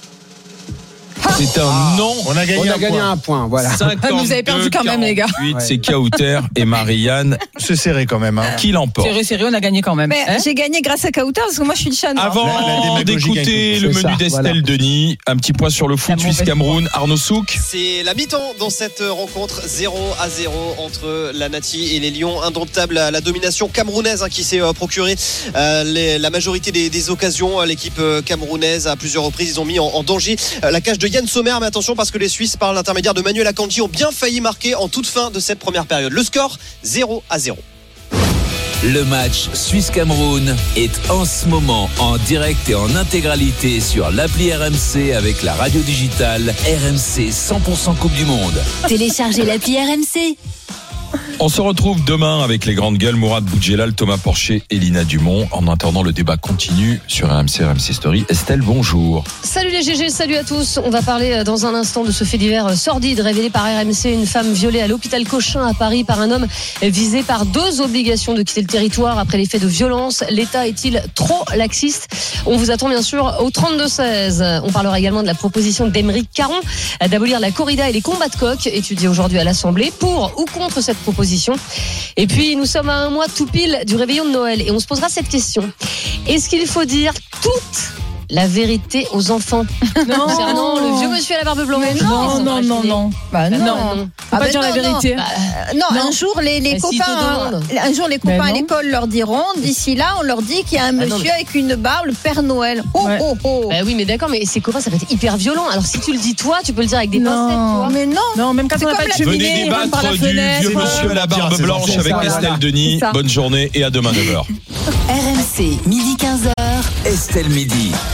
Speaker 4: C'est un non.
Speaker 5: On a gagné
Speaker 10: On
Speaker 5: un
Speaker 10: a gagné
Speaker 5: point.
Speaker 10: un point, voilà.
Speaker 4: cinquante-deux,
Speaker 11: Vous avez perdu quand même, les gars.
Speaker 4: quarante-huit,
Speaker 10: Ouais.
Speaker 4: c'est Kauter et Marianne
Speaker 5: C'est serré quand même. Hein.
Speaker 4: qui l'emportent.
Speaker 11: Serré, serré, on a gagné quand même.
Speaker 12: Mais
Speaker 11: Hein
Speaker 12: j'ai gagné grâce à Kauter parce que moi je suis le chat noir.
Speaker 4: Avant
Speaker 5: La- la démagogie
Speaker 4: d'écouter
Speaker 5: gagne
Speaker 4: le
Speaker 10: tout.
Speaker 4: menu
Speaker 10: C'est ça,
Speaker 4: d'Estelle
Speaker 10: voilà.
Speaker 4: Denis, un petit point sur le foot
Speaker 11: La mauvaise
Speaker 4: Suisse-Cameroun. Arnaud Souk.
Speaker 9: C'est la mi-temps dans cette rencontre zéro à zéro entre la Nati et les Lions. Indomptable la, la domination camerounaise hein, qui s'est euh, procuré euh, les- la majorité des, des occasions. L'équipe euh, camerounaise à plusieurs reprises ils ont mis en, en danger euh, la cage de Yann Sommer. Mais attention parce que les Suisses par l'intermédiaire de Manuel Akanji ont bien failli marquer en toute fin de cette première période. Le score zéro à zéro.
Speaker 2: Le match Suisse-Cameroun est en ce moment en direct et en intégralité sur l'appli R M C avec la radio digitale R M C cent pour cent Coupe du Monde.
Speaker 3: Téléchargez l'appli R M C.
Speaker 4: On se retrouve demain avec les grandes gueules Mourad Boudjelal, Thomas Porcher et Lina Dumont. En attendant, le débat continue sur R M C, R M C Story. Estelle, bonjour.
Speaker 15: Salut les G G, salut à tous. On va parler dans un instant de ce fait divers sordide révélé par R M C. Une femme violée à l'hôpital Cochin à Paris par un homme visé par deux obligations de quitter le territoire après les faits de violence. L'État est-il trop laxiste? On vous attend bien sûr au trente-deux seize. On parlera également de la proposition d'Émeric Caron d'abolir la corrida et les combats de coq étudiés aujourd'hui à l'Assemblée. Pour ou contre cette proposition? Et puis nous sommes à un mois tout pile du réveillon de Noël et on se posera cette question. Est-ce qu'il faut dire toute la vérité aux enfants
Speaker 11: Non.
Speaker 15: concernant le vieux monsieur à la barbe blanche?
Speaker 11: Non, non, non, non.
Speaker 12: Bah non.
Speaker 15: non.
Speaker 12: Ah
Speaker 11: Pas
Speaker 12: ben
Speaker 11: dire la
Speaker 12: non,
Speaker 11: vérité.
Speaker 12: Non, Euh, non,
Speaker 15: Non.
Speaker 12: un jour les, les
Speaker 15: Mais s'ils te
Speaker 12: copains,
Speaker 15: demandent.
Speaker 12: un jour les
Speaker 11: Mais
Speaker 12: copains à
Speaker 11: non.
Speaker 12: l'école leur diront. D'ici là, on leur dit qu'il y a un
Speaker 15: non,
Speaker 12: monsieur
Speaker 15: mais-
Speaker 12: avec une barbe, le Père Noël. Oh
Speaker 11: Ouais.
Speaker 12: oh oh.
Speaker 15: Bah oui, mais d'accord, mais ses copains, ça peut être hyper violent. Alors si tu le dis toi, tu peux le dire avec des
Speaker 12: Non,
Speaker 15: pincettes, tu vois.
Speaker 12: mais non.
Speaker 11: Non, même quand
Speaker 12: C'est
Speaker 11: on n'a
Speaker 12: comme
Speaker 11: pas de
Speaker 12: la-
Speaker 11: cheminée,
Speaker 4: Venez
Speaker 11: il rentre par la
Speaker 4: débattre du
Speaker 11: fenêtre.
Speaker 4: vieux monsieur à la barbe
Speaker 5: C'est ça,
Speaker 4: blanche
Speaker 5: c'est
Speaker 4: avec
Speaker 5: ça,
Speaker 4: Estelle
Speaker 11: voilà.
Speaker 4: Denis.
Speaker 11: C'est ça.
Speaker 4: Bonne journée et à demain neuf heures.
Speaker 3: R M C, midi quinze heures.
Speaker 2: Estelle Midi.